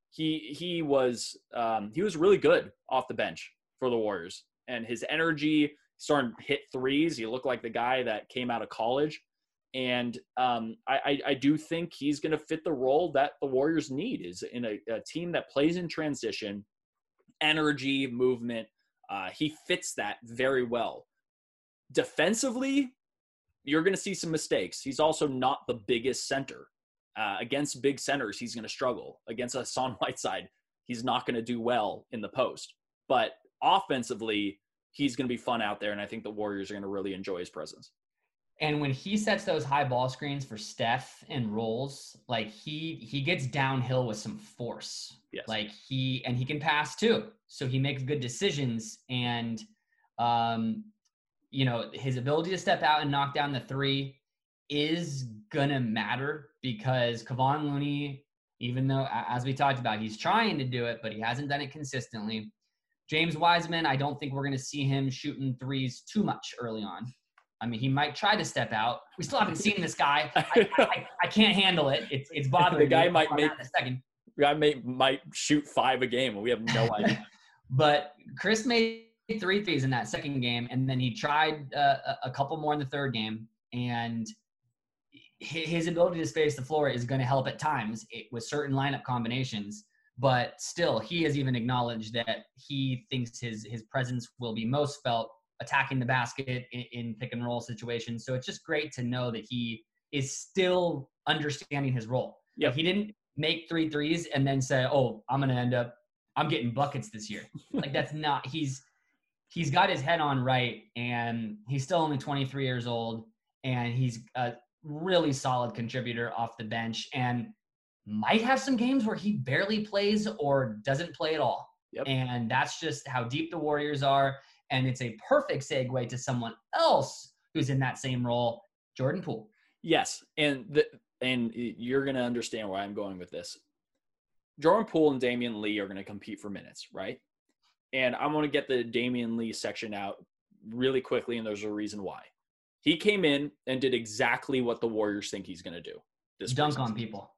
he he was um, he was really good off the bench for the Warriors, and his energy, starting to hit threes. He looked like the guy that came out of college, and um, I, I I do think he's going to fit the role that the Warriors need, is in a, a team that plays in transition, energy, movement. Uh, he fits that very well. Defensively, you're going to see some mistakes. He's also not the biggest center. Uh, against big centers, he's going to struggle. Against Hassan Whiteside, he's not going to do well in the post. But offensively, he's going to be fun out there, and I think the Warriors are going to really enjoy his presence. And when he sets those high ball screens for Steph and rolls, like he he gets downhill with some force. Yes. Like he and he can pass too, so he makes good decisions. And um, you know, his ability to step out and knock down the three is gonna matter, because Kevon Looney, even though, as we talked about, he's trying to do it, but he hasn't done it consistently. James Wiseman, I don't think we're going to see him shooting threes too much early on. I mean, he might try to step out. We still haven't seen this guy. I, I, I can't handle it. It's it's bothering me. The guy me. might make a second. The guy may, might shoot five a game, and we have no idea. But Chris made three threes in that second game, and then he tried uh, a couple more in the third game, and his ability to space the floor is going to help at times with certain lineup combinations. But still, he has even acknowledged that he thinks his his presence will be most felt attacking the basket in, in pick and roll situations. So it's just great to know that he is still understanding his role. Yeah, like he didn't make three threes and then say, "Oh, I'm going to end up, I'm getting buckets this year." Like that's not. He's he's got his head on right, and he's still only twenty-three years old, and he's a really solid contributor off the bench, and might have some games where he barely plays or doesn't play at all. Yep. And that's just how deep the Warriors are. And it's a perfect segue to someone else who's in that same role, Jordan Poole. Yes. And the, and you're going to understand where I'm going with this. Jordan Poole and Damian Lee are going to compete for minutes, right? And I'm going to get the Damian Lee section out really quickly, and there's a reason why. He came in and did exactly what the Warriors think he's going to do. This Dunk preseason. on people.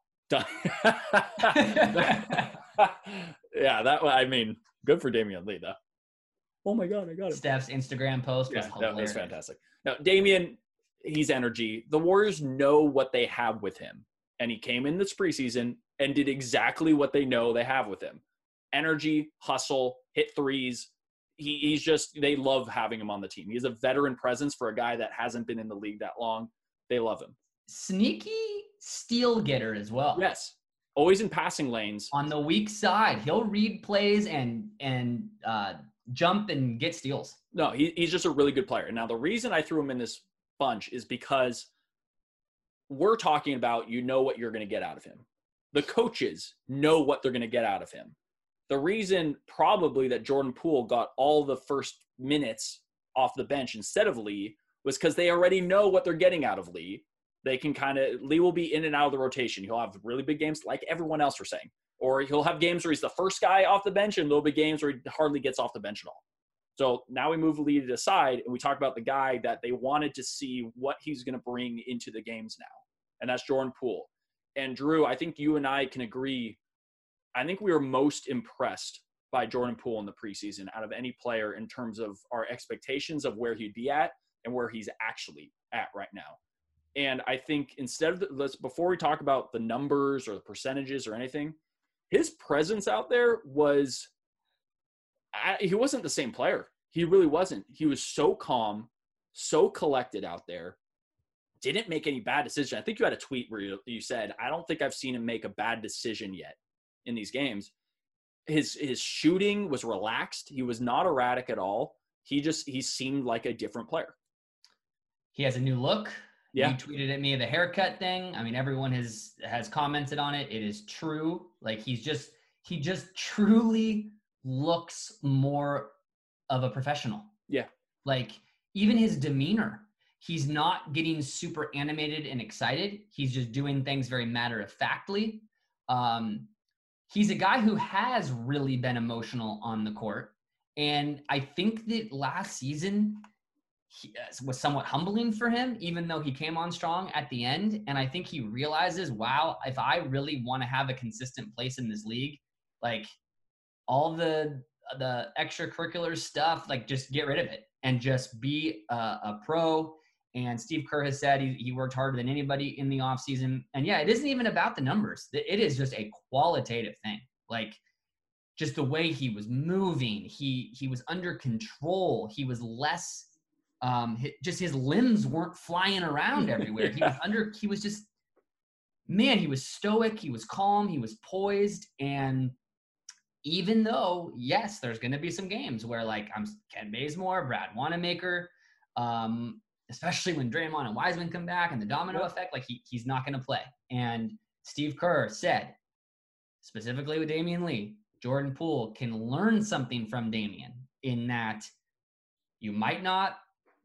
Yeah, that I mean, good for Damian Lee, though. Oh my God, I got it. Steph's Instagram post was yeah, hilarious. That was fantastic. Now, Damian, he's energy. The Warriors know what they have with him, and he came in this preseason and did exactly what they know they have with him: energy, hustle, hit threes. He, he's just, they love having him on the team. He's a veteran presence for a guy that hasn't been in the league that long. They love him. Sneaky steal getter as well. Yes. Always in passing lanes. On the weak side. He'll read plays and and uh, jump and get steals. No, he, he's just a really good player. Now, the reason I threw him in this bunch is because we're talking about, you know what you're going to get out of him. The coaches know what they're going to get out of him. The reason probably that Jordan Poole got all the first minutes off the bench instead of Lee was because they already know what they're getting out of Lee. They can kind of – Lee will be in and out of the rotation. He'll have really big games like everyone else we're saying. Or he'll have games where he's the first guy off the bench, and there'll be games where he hardly gets off the bench at all. So now we move Lee to the side, and we talk about the guy that they wanted to see what he's going to bring into the games now, and that's Jordan Poole. And, Drew, I think you and I can agree – I think we were most impressed by Jordan Poole in the preseason out of any player in terms of our expectations of where he'd be at and where he's actually at right now. And I think instead of the, let's before we talk about the numbers or the percentages or anything, his presence out there was I, he wasn't the same player. He really wasn't. He was so calm, so collected out there. Didn't make any bad decisions. I think you had a tweet where you, you said, I don't think I've seen him make a bad decision yet in these games. His his shooting was relaxed. He was not erratic at all. He just he seemed like a different player. He has a new look. Yeah. You tweeted at me the haircut thing. I mean, everyone has has commented on it. It is true. Like he's just he just truly looks more of a professional. Yeah. Like even his demeanor. He's not getting super animated and excited. He's just doing things very matter-of-factly. Um, he's a guy who has really been emotional on the court. And I think that last season he, uh, was somewhat humbling for him, even though he came on strong at the end. And I think he realizes, wow, if I really want to have a consistent place in this league, Like all the the extracurricular stuff, like just get rid of it and just be a, a pro. And Steve Kerr has said he, he worked harder than anybody in the offseason. And yeah, it isn't even about the numbers. It is just a qualitative thing. Like just the way he was moving, he he was under control. He was less, um, his, just his limbs weren't flying around everywhere. yeah. He was under, he was just, man, he was stoic. He was calm. He was poised. And even though, yes, there's going to be some games where like I'm Ken Bazemore, Brad Wanamaker, um, especially when Draymond and Wiseman come back and the domino yep. effect, like he he's not going to play. And Steve Kerr said, specifically with Damian Lee, Jordan Poole can learn something from Damian in that you might not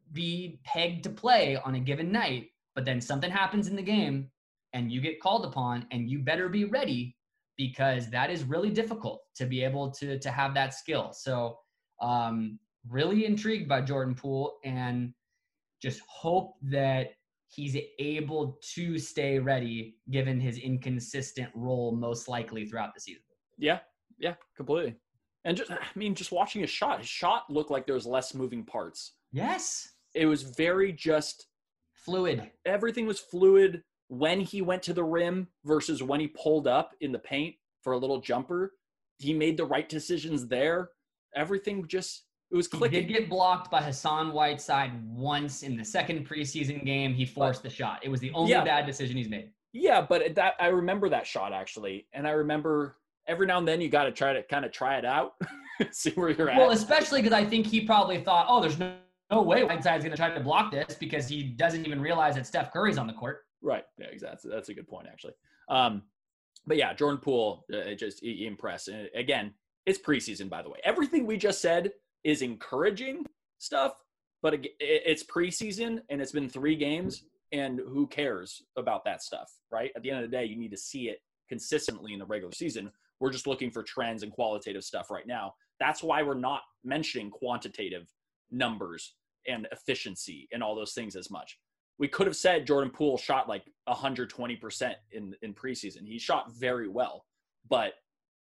be pegged to play on a given night, but then something happens in the game and you get called upon and you better be ready, because that is really difficult to be able to, to have that skill. So um, really intrigued by Jordan Poole and just hope that he's able to stay ready given his inconsistent role most likely throughout the season. Yeah, yeah, completely. And just, I mean, just watching his shot, his shot looked like there was less moving parts. Yes. It was very just fluid. Everything was fluid. When he went to the rim versus when he pulled up in the paint for a little jumper, he made the right decisions there. Everything just, it was clicking. He did get blocked by Hassan Whiteside once in the second preseason game. He forced but, the shot. It was the only yeah, bad decision he's made. Yeah, but that I remember that shot actually. And I remember every now and then you got to try to kind of try it out, see where you're at. Well, especially because I think he probably thought, oh, there's no, no way Whiteside's going to try to block this because he doesn't even realize that Steph Curry's on the court. Right. Yeah, exactly. That's a good point, actually. Um, but yeah, Jordan Poole, uh, it just he, he impressed. And again, it's preseason, by the way. Everything we just said is encouraging stuff, but it, it's preseason and it's been three games, and who cares about that stuff, right? At the end of the day, you need to see it consistently in the regular season. We're just looking for trends and qualitative stuff right now. That's why we're not mentioning quantitative numbers and efficiency and all those things as much. We could have said Jordan Poole shot like one hundred twenty percent in, in preseason. He shot very well, but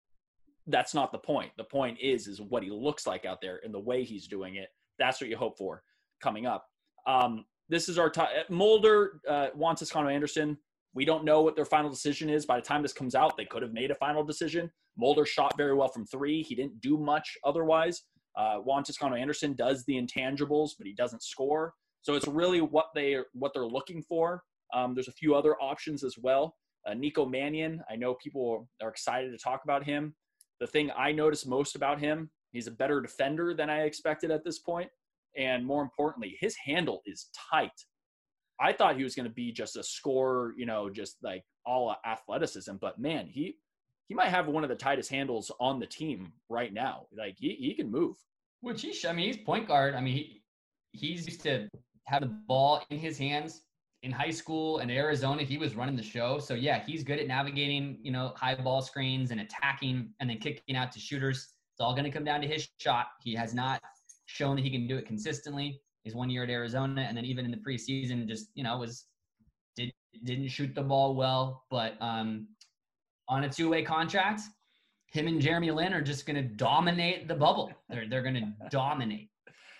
that's not the point. The point is, is what he looks like out there and the way he's doing it. That's what you hope for coming up. Um, this is our t- Mulder uh, wants Toscano Anderson. We don't know what their final decision is. By the time this comes out, they could have made a final decision. Mulder shot very well from three. He didn't do much otherwise. Uh, Juan Toscano Anderson does the intangibles, but he doesn't score. So it's really what they what they're looking for. Um, there's a few other options as well. Uh, Nico Mannion, I know people are excited to talk about him. The thing I noticed most about him, he's a better defender than I expected at this point. And more importantly, his handle is tight. I thought he was going to be just a scorer, you know, just like all athleticism. But man, he he might have one of the tightest handles on the team right now. Like he, he can move. Which he, I mean, he's point guard. I mean, he, he's used to have the ball in his hands in high school and Arizona. He was running the show. So yeah, he's good at navigating, you know, high ball screens and attacking and then kicking out to shooters. It's all going to come down to his shot. He has not shown that he can do it consistently. His one year at Arizona, and then even in the preseason, just, you know, was did didn't shoot the ball well. But um, on a two-way contract, him and Jeremy Lin are just going to dominate the bubble. They're they're going to dominate.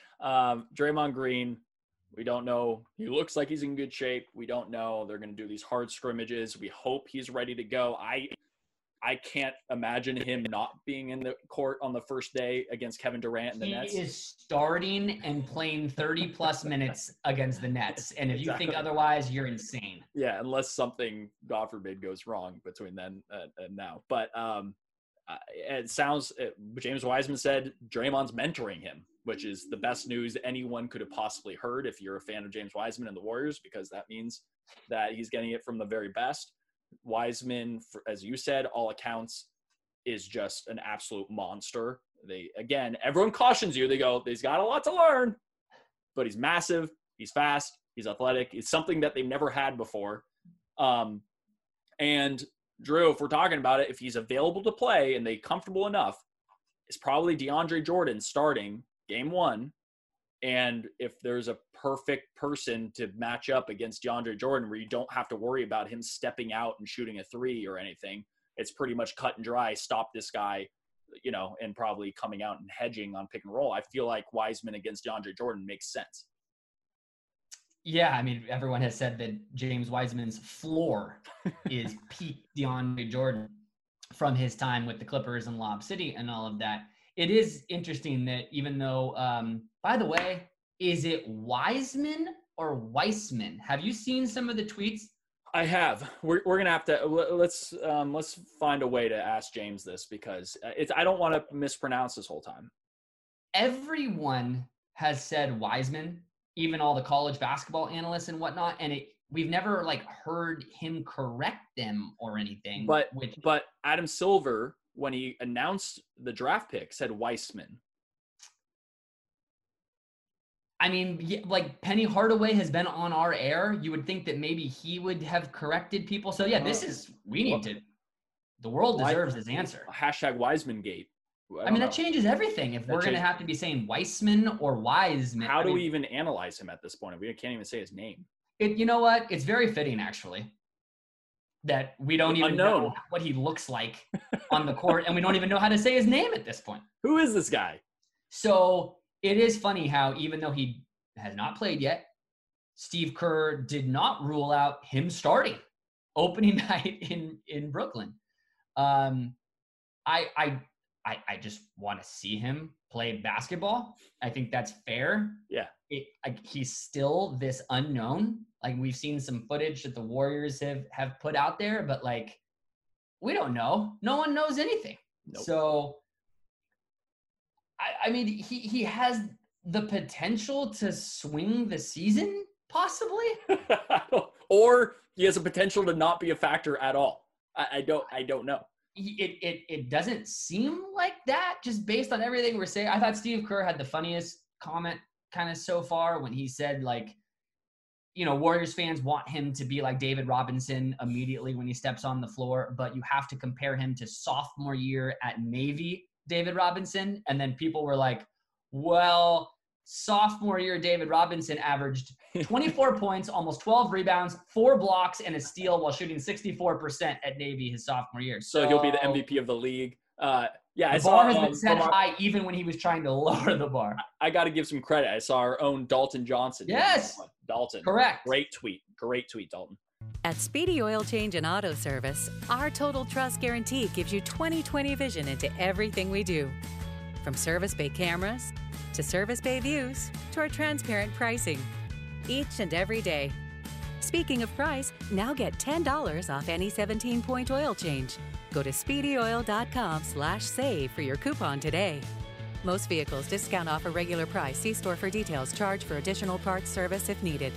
Um, Draymond Green, we don't know. He looks like he's in good shape. We don't know. They're going to do these hard scrimmages. We hope he's ready to go. I I can't imagine him not being in the court on the first day against Kevin Durant and the he Nets. He is starting and playing thirty plus minutes against the Nets. And if exactly. you think otherwise, you're insane. Yeah, unless something, God forbid, goes wrong between then and, and now. But um, it sounds, it, James Wiseman said Draymond's mentoring him, which is the best news anyone could have possibly heard if you're a fan of James Wiseman and the Warriors, because that means that he's getting it from the very best. Wiseman, as you said, all accounts, is just an absolute monster. They, again, everyone cautions you. They go, he's got a lot to learn, but he's massive. He's fast. He's athletic. It's something that they've never had before. Um, and Drew, if we're talking about it, if he's available to play and they comfortable enough, it's probably DeAndre Jordan starting game one. And if there's a perfect person to match up against DeAndre Jordan where you don't have to worry about him stepping out and shooting a three or anything, it's pretty much cut and dry. Stop this guy, you know, and probably coming out and hedging on pick and roll. I feel like Wiseman against DeAndre Jordan makes sense. Yeah, I mean, everyone has said that James Wiseman's floor is peak DeAndre Jordan from his time with the Clippers and Lob City and all of that. It is interesting that even though, um, by the way, is it Wiseman or Weissman? Have you seen some of the tweets? I have. We're we're gonna have to let's um, let's find a way to ask James this because it's I don't want to mispronounce this whole time. Everyone has said Wiseman, even all the college basketball analysts and whatnot, and it we've never like heard him correct them or anything. But which, but Adam Silver, when he announced the draft pick, said Weissman. I mean, yeah, like Penny Hardaway has been on our air. You would think that maybe he would have corrected people. So yeah, this is we need to. The world deserves his answer. Hashtag Wiseman Gate. I, I mean, know. that changes everything. If that we're going to have to be saying Weissman or Wiseman. How do I mean, we even analyze him at this point? We can't even say his name. It, you know what? It's very fitting, actually, that we don't even Unknown. know what he looks like on the court, and we don't even know how to say his name at this point. Who is this guy? So it is funny how even though he has not played yet, Steve Kerr did not rule out him starting opening night in, in Brooklyn. Um, I, I, I, I just want to see him play basketball. I think that's fair. Yeah. It, I, he's still this unknown. Like we've seen some footage that the Warriors have, have put out there, but like, we don't know. No one knows anything. Nope. So, I, I mean, he, he has the potential to swing the season, possibly. Or he has a potential to not be a factor at all. I, I don't I don't know. It, it it doesn't seem like that just based on everything we're saying. I thought Steve Kerr had the funniest comment kind of so far when he said, like, you know, Warriors fans want him to be like David Robinson immediately when he steps on the floor, but you have to compare him to sophomore year at Navy David Robinson. And then people were like, well, sophomore year David Robinson averaged twenty-four points, almost twelve rebounds, four blocks, and a steal while shooting sixty-four percent at Navy his sophomore year. So, so he'll be the M V P of the league. Uh, yeah, the I bar saw, has been um, set our, high even when he was trying to lower the bar. I, I got to give some credit. I saw our own Dalton Johnson. Yes. Dalton. Correct. Great tweet. Great tweet, Dalton. At Speedy Oil Change and Auto Service, our Total Trust Guarantee gives you twenty twenty vision into everything we do. From service bay cameras to service bay views to our transparent pricing. Each and every day. Speaking of price, now get ten dollars off any seventeen point oil change. Go to speedyoil.com slash save for your coupon today. Most vehicles discount off a regular price. See store for details. Charge for additional parts service if needed.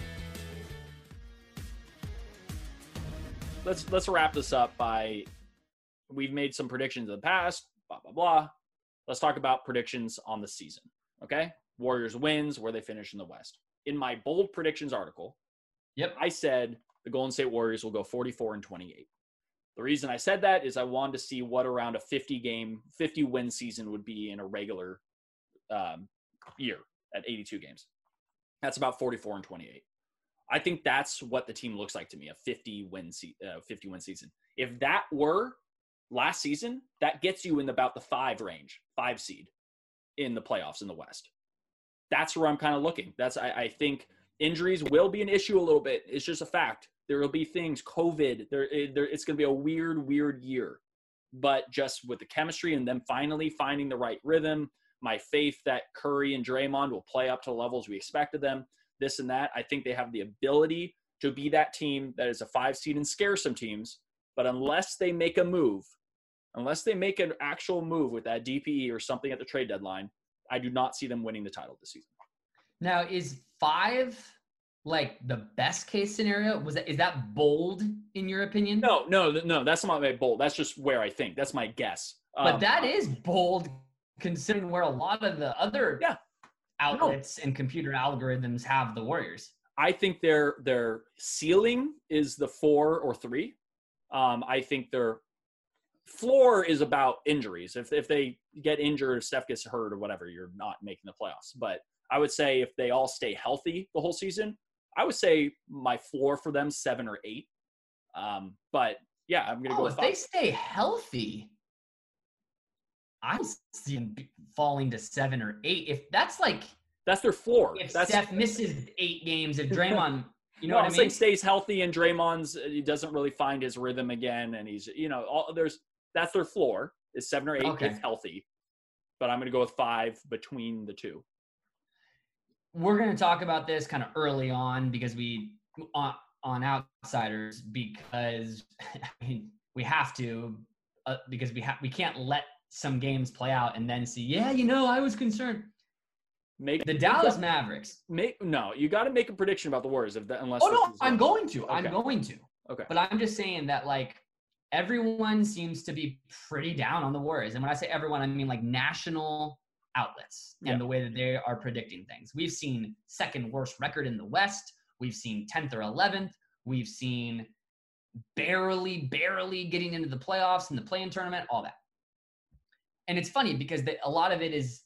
Let's let's wrap this up by, we've made some predictions in the past, blah, blah, blah. Let's talk about predictions on the season, okay? Warriors wins, where they finish in the West. In my bold predictions article, yep, I said the Golden State Warriors will go forty-four and twenty-eight. The reason I said that is I wanted to see what around a fifty-game, fifty-win season would be in a regular um, year at eighty-two games. That's about forty-four and twenty-eight. I think that's what the team looks like to me, a fifty-win se- uh, fifty-win season. If that were last season, that gets you in about the five range, five seed in the playoffs in the West. That's where I'm kind of looking. That's I, I think injuries will be an issue a little bit. It's just a fact. There will be things, COVID. There, there it's going to be a weird, weird year. But just with the chemistry and them finally finding the right rhythm, my faith that Curry and Draymond will play up to the levels we expected them, this and that, I think they have the ability to be that team that is a five seed and scare some teams. But unless they make a move, unless they make an actual move with that D P E or something at the trade deadline, I do not see them winning the title this season. Now, is five like the best case scenario? Was that, is that bold in your opinion? No, no, no, that's not my bold. That's just where I think. That's my guess. But um, that is bold considering where a lot of the other yeah, outlets no. and computer algorithms have the Warriors. I think their their ceiling is the four or three. Um, I think their floor is about injuries. If if they get injured, if Steph gets hurt or whatever, you're not making the playoffs. But I would say if they all stay healthy the whole season, I would say my floor for them seven or eight. Um, but yeah, I'm going to oh, go with if five. they stay healthy, I'm seeing falling to seven or eight. If that's like that's their floor. If that's, Steph misses eight games, if Draymond, you know no, what I'm I saying mean? stays healthy and Draymond's he doesn't really find his rhythm again, and he's you know all there's that's their floor is seven or eight Okay. if healthy. But I'm going to go with five between the two. We're going to talk about this kind of early on because we on, on Outsiders because I mean, we have to uh, because we have we can't let some games play out and then see. Yeah, you know, I was concerned. Make the Dallas Mavericks. Make no, you got to make a prediction about the Warriors if that unless. Oh no, I'm going to. Okay. I'm going to. Okay. But I'm just saying that like everyone seems to be pretty down on the Warriors, and when I say everyone, I mean like national outlets and yeah. the way that they are predicting things. We've seen second worst record in the West. We've seen tenth or eleventh. We've seen barely, barely getting into the playoffs and the play-in tournament, all that. And it's funny because the, a lot of it is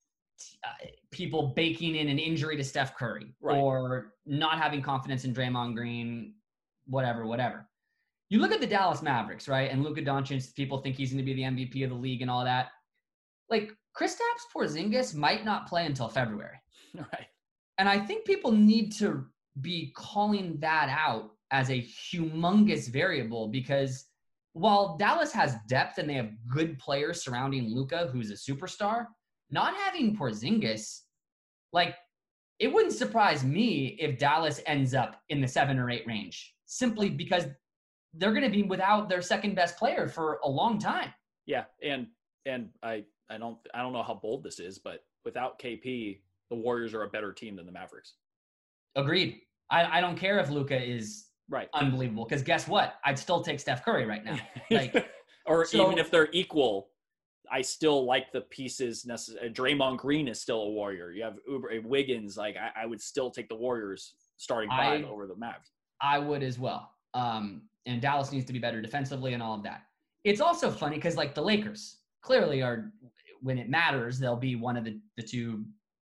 uh, people baking in an injury to Steph Curry right. or not having confidence in Draymond Green, whatever, whatever. You look at the Dallas Mavericks, right? And Luka Doncic, people think he's going to be the M V P of the league and all that. Like, Kristaps Porzingis might not play until February. Right. And I think people need to be calling that out as a humongous variable because while Dallas has depth and they have good players surrounding Luka, who's a superstar, not having Porzingis, like, it wouldn't surprise me if Dallas ends up in the seven or eight range simply because they're going to be without their second best player for a long time. Yeah. And, and I, I don't, I don't know how bold this is, but without K P, the Warriors are a better team than the Mavericks. Agreed. I, I don't care if Luka is right unbelievable because guess what? I'd still take Steph Curry right now. Like, or so, even if they're equal, I still like the pieces necessary. Draymond Green is still a Warrior. You have Uber Wiggins. Like I, I would still take the Warriors starting five I, over the Mavs. I would as well. Um, and Dallas needs to be better defensively and all of that. It's also funny because like the Lakers clearly are, when it matters, they'll be one of the, the two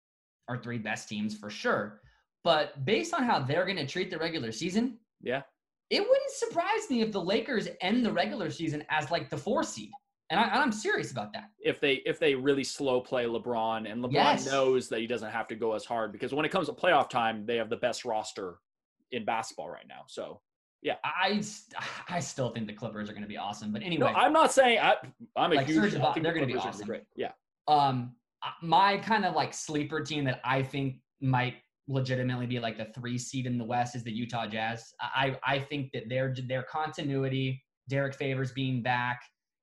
or three best teams for sure. But based on how they're going to treat the regular season, yeah, it wouldn't surprise me if the Lakers end the regular season as like the four seed. And, I, and I'm serious about that. If they if they really slow play LeBron, and LeBron yes. knows that he doesn't have to go as hard because when it comes to playoff time, they have the best roster in basketball right now. So, yeah. I, I still think the Clippers are going to be awesome. But anyway. No, I'm not saying I, I'm a like huge – they're going to be awesome. Great. Yeah. Um, my kind of like sleeper team that I think might – legitimately be like the three seed in the West is the Utah Jazz. I I think that their their continuity, Derek Favors being back.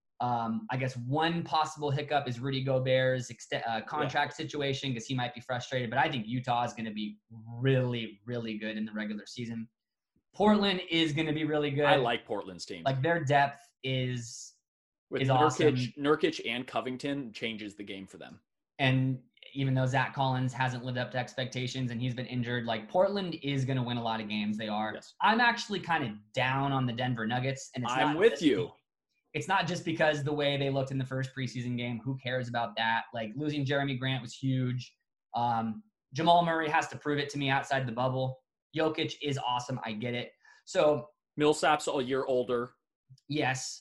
Um, I guess one possible hiccup is Rudy Gobert's ext- uh, contract yeah. situation because he might be frustrated. But I think Utah is going to be really, really good in the regular season. Portland is going to be really good. I like Portland's team. Like their depth is with is Nurkic, awesome. Nurkic and Covington changes the game for them. And even though Zach Collins hasn't lived up to expectations and he's been injured, like Portland is going to win a lot of games. They are. Yes. I'm actually kind of down on the Denver Nuggets. And it's I'm not with you. Be, it's not just because the way they looked in the first preseason game. Who cares about that? Like losing Jeremy Grant was huge. Um, Jamal Murray has to prove it to me outside the bubble. Jokic is awesome. I get it. So Millsap's a year older. Yes.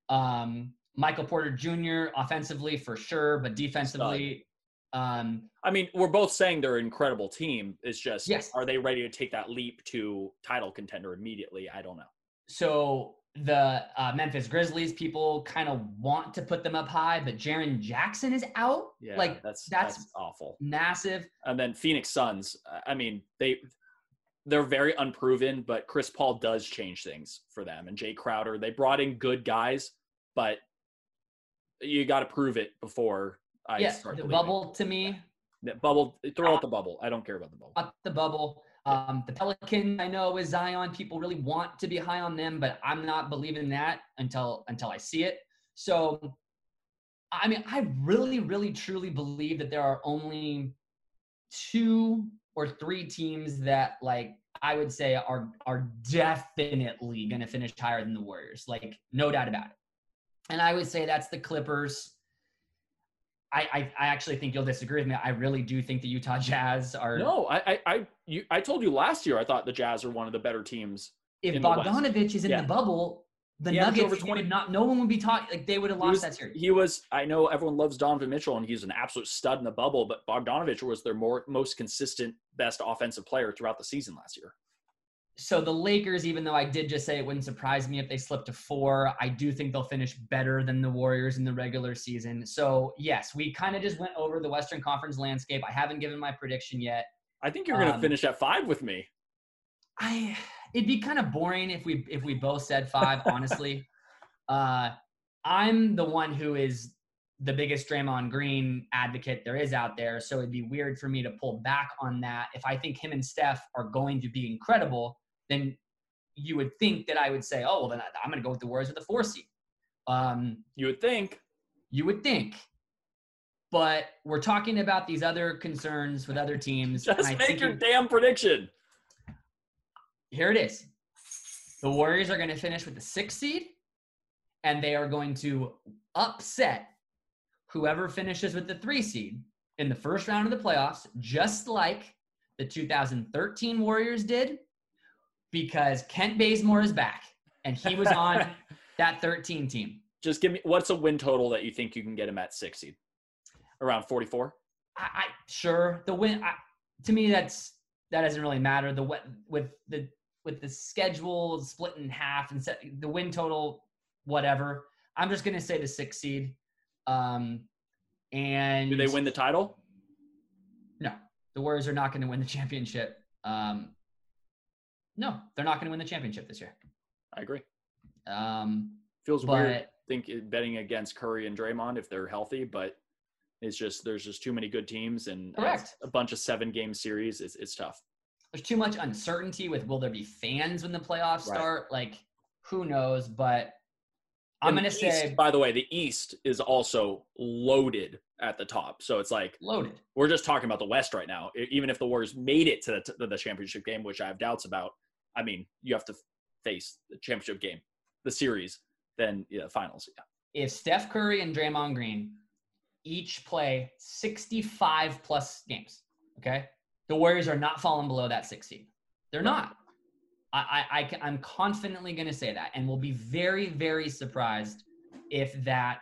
Um, Michael Porter Junior offensively for sure, but defensively, Um, I mean, we're both saying they're an incredible team. It's just, yes. Are they ready to take that leap to title contender immediately? I don't know. So the uh, Memphis Grizzlies, people kind of want to put them up high, but Jaren Jackson is out. Yeah, like that's, that's that's awful. Massive. And then Phoenix Suns. I mean, they they're very unproven, but Chris Paul does change things for them. And Jay Crowder, they brought in good guys, but you got to prove it before. I yeah, start the believing. bubble to me. The bubble, throw out the bubble. I don't care about the bubble. Not the bubble. Um, the Pelicans, I know, is Zion. People really want to be high on them, but I'm not believing that until until I see it. So, I mean, I really, really, truly believe that there are only two or three teams that, like, I would say are are definitely going to finish higher than the Warriors. Like, no doubt about it. And I would say that's the Clippers. I, I, I actually think you'll disagree with me. I really do think the Utah Jazz are. No, I I I, you, I told you last year I thought the Jazz are one of the better teams. If Bogdanovich is in yeah. the bubble, the he Nuggets over twenty. would not, no one would be talking, like they would have lost was, that series. He was, I know everyone loves Donovan Mitchell and he's an absolute stud in the bubble, but Bogdanovich was their more most consistent, best offensive player throughout the season last year. So the Lakers, even though I did just say it wouldn't surprise me if they slipped to four, I do think they'll finish better than the Warriors in the regular season. So yes, we kind of just went over the Western Conference landscape. I haven't given my prediction yet. I think you're going to um, finish at five with me. I it'd be kind of boring if we if we both said five, honestly. Uh, I'm the one who is the biggest Draymond Green advocate there is out there, so it'd be weird for me to pull back on that. If I think him and Steph are going to be incredible, then you would think that I would say, oh, well, then I'm going to go with the Warriors with the four seed. Um, you would think. You would think. But we're talking about these other concerns with other teams. Just and I make think your it, damn prediction. Here it is. The Warriors are going to finish with the sixth seed, and they are going to upset whoever finishes with the three seed in the first round of the playoffs, just like the two thousand thirteen Warriors did, because Kent Bazemore is back, and he was on that thirteen team. Just give me, what's a win total that you think you can get him at six seed? Around forty-four? I, I sure the win. I, to me, that's that doesn't really matter. The with the with the schedule split in half and set, the win total, whatever. I'm just gonna say the six seed. Um, and do they win the title? No, the Warriors are not going to win the championship. Um, no, they're not going to win the championship this year. I agree. Um, Feels but, weird think betting against Curry and Draymond if they're healthy, but it's just there's just too many good teams and correct. a bunch of seven game series. It's it's tough. There's too much uncertainty with will there be fans when the playoffs Right. start? Like, who knows? But I'm going to say, by the way, the East is also loaded at the top. So it's like loaded. We're just talking about the West right now. Even if the Warriors made it to the, to the championship game, which I have doubts about, I mean, you have to face the championship game, the series, then yeah, finals. Yeah. If Steph Curry and Draymond Green each play sixty-five plus games, okay, the Warriors are not falling below that six seed. They're not. I, I, I, I'm confidently going to say that, and we'll be very, very surprised if that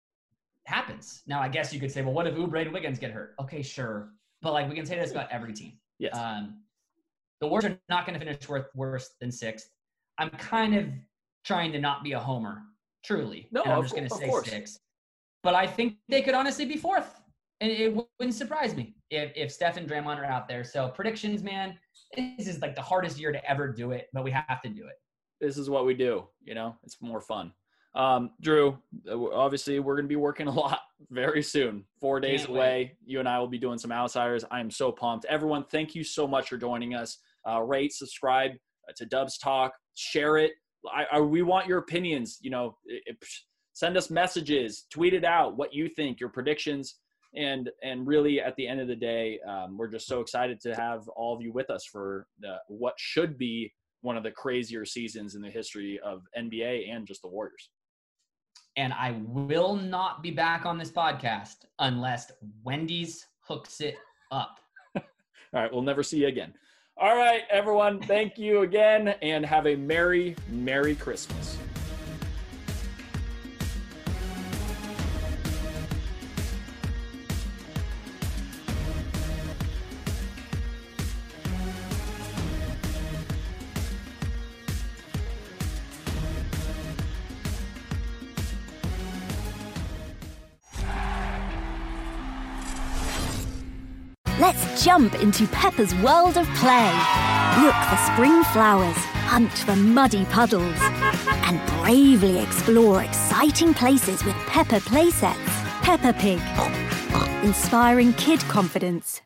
happens. Now, I guess you could say, well, what if Oubre and Wiggins get hurt? Okay, sure. But, like, we can say this about every team. Yes. Um, the Warriors are not going to finish worth worse than sixth. I'm kind of trying to not be a homer, truly. No, and I'm of, just going to say course. six. But I think they could honestly be fourth, and it wouldn't surprise me if, if Steph and Draymond are out there. So, predictions, man. This is like the hardest year to ever do it, but we have to do it. This is what we do. You know, it's more fun. Um, Drew, obviously we're going to be working a lot very soon. Four days Can't away. wait. You and I will be doing some outsiders. I am so pumped. Everyone, thank you so much for joining us. Uh, rate, subscribe uh, to Dubs Talk, share it. I, I, we want your opinions. You know, it, it, send us messages, tweet it out, what you think, your predictions. And and really, at the end of the day, um, we're just so excited to have all of you with us for the, what should be one of the crazier seasons in the history of N B A and just the Warriors. And I will not be back on this podcast unless Wendy's hooks it up. All right, we'll never see you again. All right, everyone, thank you again, and have a Merry, Merry Christmas. Let's jump into Peppa's world of play. Look for spring flowers, hunt for muddy puddles, and bravely explore exciting places with Peppa Playsets. Peppa Pig, inspiring kid confidence.